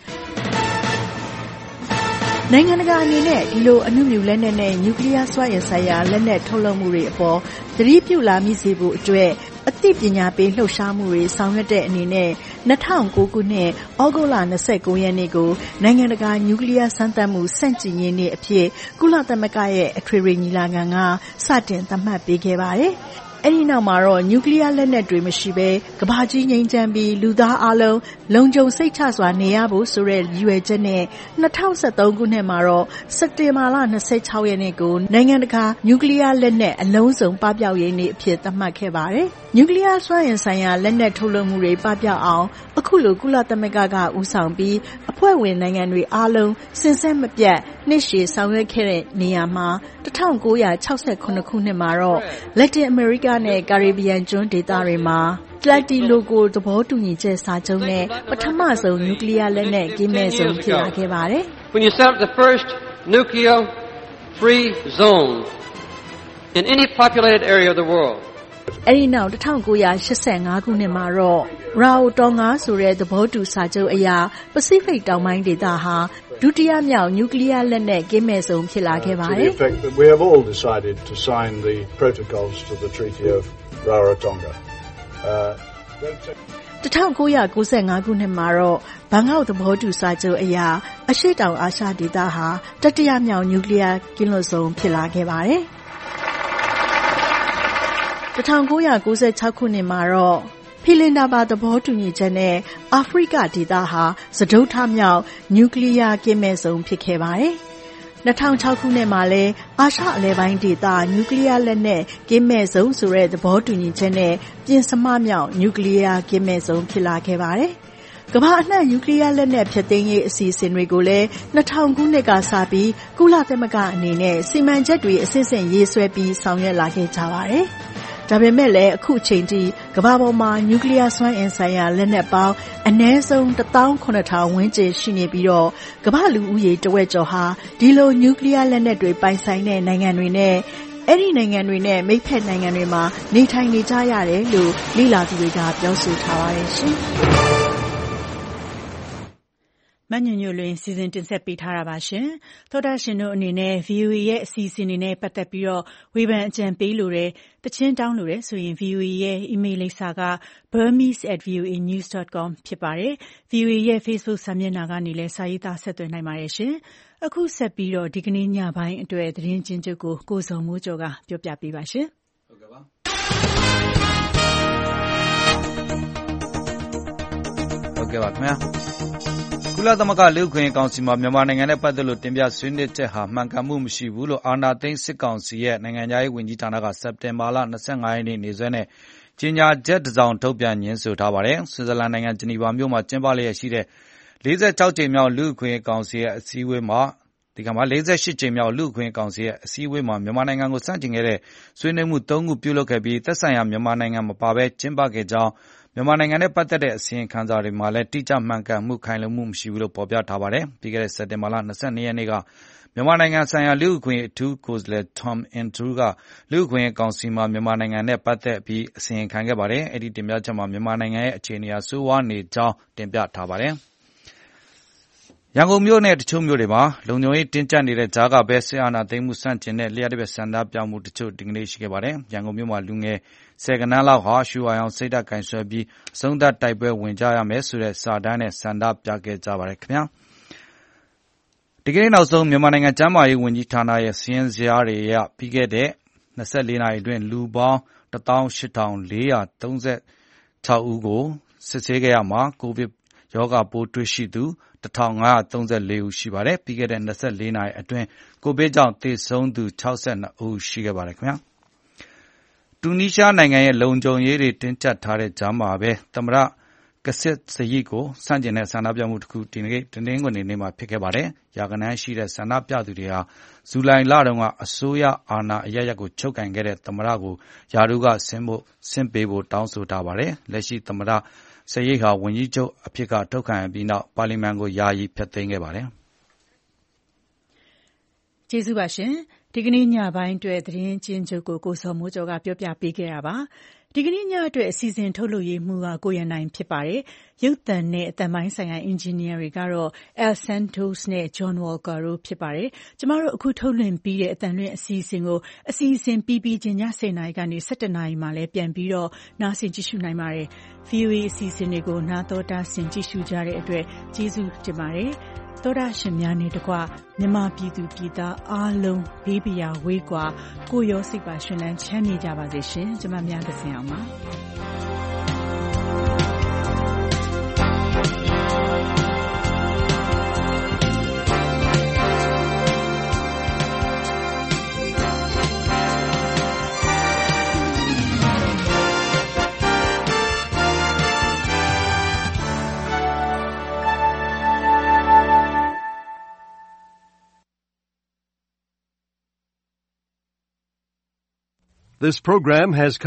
နိုင်ငံတကာအနေနဲ့ဒီလိုအနုမြူလက်နက်နဲ့နျူကလ িয়ার စွမ်းအင်ဆိုင်ရာလက်နက်ထုတ်လုပ်မှုတွေအပေါ်သတိပြုလာမိစေဖို့အတွက်အသိပညာပေးလှုပ်ရှားမှုတွေဆောင်ရွက်တဲ့အနေနဲ့၂၀၀၉ခုနှစ်ဩဂုတ်လ၂၉ရက်နေ့ကိုနိုင်ငံတကာနျူကလ িয়ার စမ်းသပ်မှုစန့်ကျင်ရေးနေ့အဖြစ်ကုလသမဂ္ဂရဲ့အထွေထွေညီလာခံကစတင်သတ်မှတ်ပေးခဲ့ပါတယ်။အဲ့ဒီနောက်မှာတော့နျူကလ িয়ার လက်နက်တွေမရှိဘဲကမ္ဘာကြီးငြိမ်းချမ်းပြီးလူသားအလုံးလုံခြုံစိတ်ချစွာနေရဖို့ဆိုတဲ့ရည်ရွယ်ချက်နဲ့၂၀၁၃ခုနှစ်မှာတော့စက်တင်ဘာလ၂၆ရက်နေ့ကိုနိုင်ငံတကာနျူကလ িয়ার လက်နက်အလုံးစုံပပျောက်ရေးနေ့အဖြစ်သတ်မှတ်ခဲ့ပါတယ်။နျူကလ িয়ার စွမ်းအင်ဆိုင်ရာလက်နက်ထုတ်လုပ်မှုတွေပပျောက်အောင်အခုလိုကုလသမဂ္ဂကဦးဆောင်ပြီးအဖွဲ့ဝင်နိုင်ငံတွေအားလုံးစဉ်ဆက်မပြတ်နှစ်ရှည်ဆောင်ရွက်ခဲ့တဲ့နေရာမှာ၁၉၆၇ခုနှစ်မှာတော့လက်တင်အမေရိကနဲ့ကာရေဘီယံကျွန်းဒေသတွေမှာတလက်တီလိုကိုသဘောတူညီချက်စာချုပ်နဲ့ပထမဆုံးနျူကလ িয়ার လက်နက်ကင်းမဲ့ဆုံးဖြစ်လာခဲ့ပါတယ်။ When you set up the first nuclear free zone in any populated area of the world အဲ့ဒီနောက်၁၉၈၅ခုနှစ်မှာတော့ရာအိုတောင်ငါဆိုတဲ့သဘောတူစာချုပ်အရပစိဖိတ်တောင်ပိုင်းဒေသဟာဒုတိယမြောက်နျူကလ িয়ার လက်နက်ကင်းမဲ့ဆုံးဖြစ်လာခဲ့ပါတယ် We have all decided to sign the protocols to the Treaty of Rarotonga. Uh, ၁၉၉၅ခုနှစ်မှာတော့ဘန်ကောက်သဘောတူစာချုပ်အရအရှေ့တောင်အာရှဒေသဟာတတိယမြောက်နျူကလ িয়ার ကင်းလွတ်ဆုံးဖြစ်လာခဲ့ပါတယ်။၁၉၉၆ခုနှစ်မှာတော့ဖီလင်ဒါဘာသဘောတူညီချက်နဲ့အာဖရိကဒေသဟာစတုတ္ထမြောက်နျူကလ িয়ার ကင်းမဲ့ဆုံးဖြစ်ခဲ့ပါတယ်။၂၀၀၆ခုနှစ်မှာလည်းအာရှအလယ်ပိုင်းဒေသနျူကလ িয়ার လက်နက်ကင်းမဲ့ဆုံးဆိုတဲ့သဘောတူညီချက်နဲ့ပြင်စမမြောက်နျူကလ িয়ার ကင်းမဲ့ဆုံးဖြစ်လာခဲ့ပါတယ်။ကမ္ဘာအနှံ့နျူကလ িয়ার လက်နက်ဖျက်သိမ်းရေးအစီအစဉ်တွေကိုလည်း၂၀၀၀ခုနှစ်ကစပြီးကုလသမဂ္ဂအနေနဲ့စီမံချက်တွေအဆင့်ဆင့်ရေးဆွဲပြီးဆောင်ရွက်လာခဲ့ကြပါတယ်။ဒါပေမဲ့လည်းအခုချိန်ထိကမ္ဘာပေါ်မှာနျူကလ িয়ার စွမ်းအင်ဆိုင်ရာလက်နက်ပေါင်းအနည်းဆုံး၁သောင်းခုနှစ်ထောင်ဝန်းကျင်ရှိနေပြီးတော့ကမ္ဘာလူဦးရေတဝက်ကျော်ဟာဒီလိုနျူကလ িয়ার လက်နက်တွေပိုင်ဆိုင်တဲ့နိုင်ငံတွေနဲ့အဲ့ဒီနိုင်ငံတွေနဲ့မိတ်ဖက်နိုင်ငံတွေမှာနေထိုင်နေကြရတယ်လို့လေ့လာသူတွေကပြောဆိုထားပါတယ်ရှင်။မညညလွင်စီစဉ်တင်ဆက်ပေးထားတာပါရှင်။သောတာရှင်တို့အနေနဲ့ ဗီအိုအေ ရဲ့အစီအစဉ်တွေနဲ့ပတ်သက်ပြီးတော့ဝေဖန်အကြံပေးလိုတဲ့တခြင်းတောင်းလိုတဲ့ဆိုရင် ဗီအိုအေ ရဲ့ email လိပ်စာက burmese at voa news dot com ဖြစ်ပါတယ်။ ဗီအိုအေ ရဲ့ Facebook စာမျက်နှာကနေလည်းစာရေးသားဆက်သွယ်နိုင်ပါတယ်ရှင်။အခုဆက်ပြီးတော့ဒီကနေ့ညပိုင်းအတွက်သတင်းချင်းချုပ်ကိုကိုစုံမိုးကျော်ကပြောပြပေးပါရှင်။ဟုတ်ကဲ့ပါ။ဟုတ်ကဲ့ပါခင်ဗျာ။ကုလသမဂ္ဂလူ့အခွင့်အရေးကောင်စီမှာမြန်မာနိုင်ငံနဲ့ပတ်သက်လို့တင်ပြဆွေးနွေးချက်ဟာမှန်ကန်မှုမရှိဘူးလို့အာဏာသိမ်းစစ်ကောင်စီရဲ့နိုင်ငံခြားရေးဝန်ကြီးဌာနကစက်တင်ဘာလ၂၅ရက်နေ့နေ့စွဲနဲ့ကြေညာချက်တစ်စောင်ထုတ်ပြန်ငြင်းဆိုထားပါတယ်။ဆွစ်ဇာလန်နိုင်ငံဂျနီဗာမြို့မှာကျင်းပလျက်ရှိတဲ့၄၆ကြိမ်မြောက်လူ့အခွင့်အရေးကောင်စီရဲ့အစည်းအဝေးမှာဒီကမှာ၄၈ကြိမ်မြောက်လူ့အခွင့်အရေးကောင်စီရဲ့အစည်းအဝေးမှာမြန်မာနိုင်ငံကိုစန့်ကျင်ခဲ့တဲ့ဆွေးနွေးမှု၃ခုပြုလုပ်ခဲ့ပြီးသက်ဆိုင်ရာမြန်မာနိုင်ငံမပါဘဲကျင်းပခဲ့ကြောင်းမြန်မာနိုင်ငံနဲ့ပတ်သက်တဲ့အစီရင်ခံစာတွေမှာလည်းတိကျမှန်ကန်မှုခိုင်လုံမှုမရှိဘူးလို့ဖော်ပြထားပါတယ်။ပြီးခဲ့တဲ့စက်တင်ဘာလ၂၂ရက်နေ့ကမြန်မာနိုင်ငံဆိုင်ရာလူ့အခွင့်အရေးအထူးကိုယ်စားလှယ် Tom Andrews ကလူ့အခွင့်အရေးကောင်စီမှာမြန်မာနိုင်ငံနဲ့ပတ်သက်ပြီးအစီရင်ခံခဲ့ပါတယ်။အဲဒီတင်ပြချက်မှာမြန်မာနိုင်ငံရဲ့အခြေအနေအဆိုးဝါးနေကြောင်းတင်ပြထားပါတယ်။ရန်ကုန်မြို့နဲ့တချို့မြို့တွေမှာလုံခြုံရေးတင်းကျပ်နေတဲ့ကြားကပဲစစ်အာဏာသိမ်းမှုဆန့်ကျင်တဲ့လျှက်တစ်ပြက်ဆန္ဒပြမှုတချို့ဒီကနေ့ရှိခဲ့ပါတယ်။ရန်ကုန်မြို့မှာလူငယ်ဆယ်ကဏန်းလောက်ဟာရွှေဝါရောင်စိတ်ဓာတ်ကင်ဆွဲပြီးအဆုံးသတ်တိုက်ပွဲဝင်ကြရမယ်ဆိုတဲ့စာတမ်းနဲ့ဆန္ဒပြခဲ့ကြပါတယ်ခင်ဗျာ။ဒီကနေ့နောက်ဆုံးမြန်မာနိုင်ငံကျန်းမာရေးဝန်ကြီးဌာနရဲ့စီးရင်စရာတွေအရပြီးခဲ့တဲ့၂၄နာရီအတွင်းလူပေါင်း၁သောင်း၈ထောင်၄ရာ၃၆ဦးကိုစစ်ဆေးခဲ့ရမှာကိုဗစ်ရောဂါပိုးတွေ့ရှိသူ၁ထောင်၅ရာ၃၄ဦးရှိပါတယ်။ပြီးခဲ့တဲ့၂၄နာရီအတွင်းကိုဗစ်ကြောင့်သေဆုံးသူ၆၂ဦးရှိခဲ့ပါတယ်ခင်ဗျာ။တူနီးရှားနိုင်ငံရဲ့လုံခြုံရေးတွေတင်းကျပ်ထားတဲ့ကြားမှာပဲသမ္မတကစစ်စရိတ်ကိုစန့်ကျင်တဲ့ဆန္ဒပြမှုတစ်ခုဒီနေ့တနင်္ဂနွေနေ့မှာဖြစ်ခဲ့ပါတယ်။ရာဂဏန်းရှိတဲ့ဆန္ဒပြသူတွေဟာဇူလိုင်လတုန်းကအစိုးရအာဏာအရပ်ရပ်ကိုချုပ်ကင်ခဲ့တဲ့သမ္မတကိုယာရုကဆင်းဖို့ဆင်းပေးဖို့တောင်းဆိုထားပါတယ်။လက်ရှိသမ္မတစရိတ်ဟာဝန်ကြီးချုပ်အဖြစ်ကထုတ်ခံရပြီးနောက်ပါလီမန်ကိုယာယီဖျက်သိမ်းခဲ့ပါတယ်။ကျေးဇူးပါရှင်။ဒီကနေ့ညပိုင်းအတွက်သတင်းချင်းချုပ်ကိုကိုစောမိုးကျော်ကပြောပြပေးခဲ့တာပါ။ဒီကနေ့ညအတွက်အစီအစဉ်ထုတ်လွှင့်ရေးမှူးကကိုရန်နိုင်ဖြစ်ပါတယ်။ရုပ်သံနဲ့အသံပိုင်းဆိုင်ရာအင်ဂျင်နီယာတွေကတော့ El Santos နဲ့ John Walker တို့ဖြစ်ပါတယ်။ကျမတို့အခုထုတ်လွှင့်ပြီးတဲ့အသံလွှင့်အစီအစဉ်ကိုအစီအစဉ်ပြီးပြီးချင်းည၁၀နာရီကနေ၁၁နာရီမှလည်းပြန်ပြီးတော့နားဆင်ကြည့်ရှုနိုင်ပါတယ်။ V O A အစီအစဉ်တွေကိုနားတော်တာဆင်ကြည့်ရှုကြတဲ့အတွက်ကျေးဇူးတင်ပါတယ်။သောတာရှင်များနဲ့တကွမြန်မာပြည်သူပြည်သားအားလုံးဘေးပရာဝေးကွာကိုရောစိတ်ပါရှင်လန်းချမ်းမြေ့ကြပါစေရှင်။ကျွန်မများသခင်အောင်ပါ။ This program has come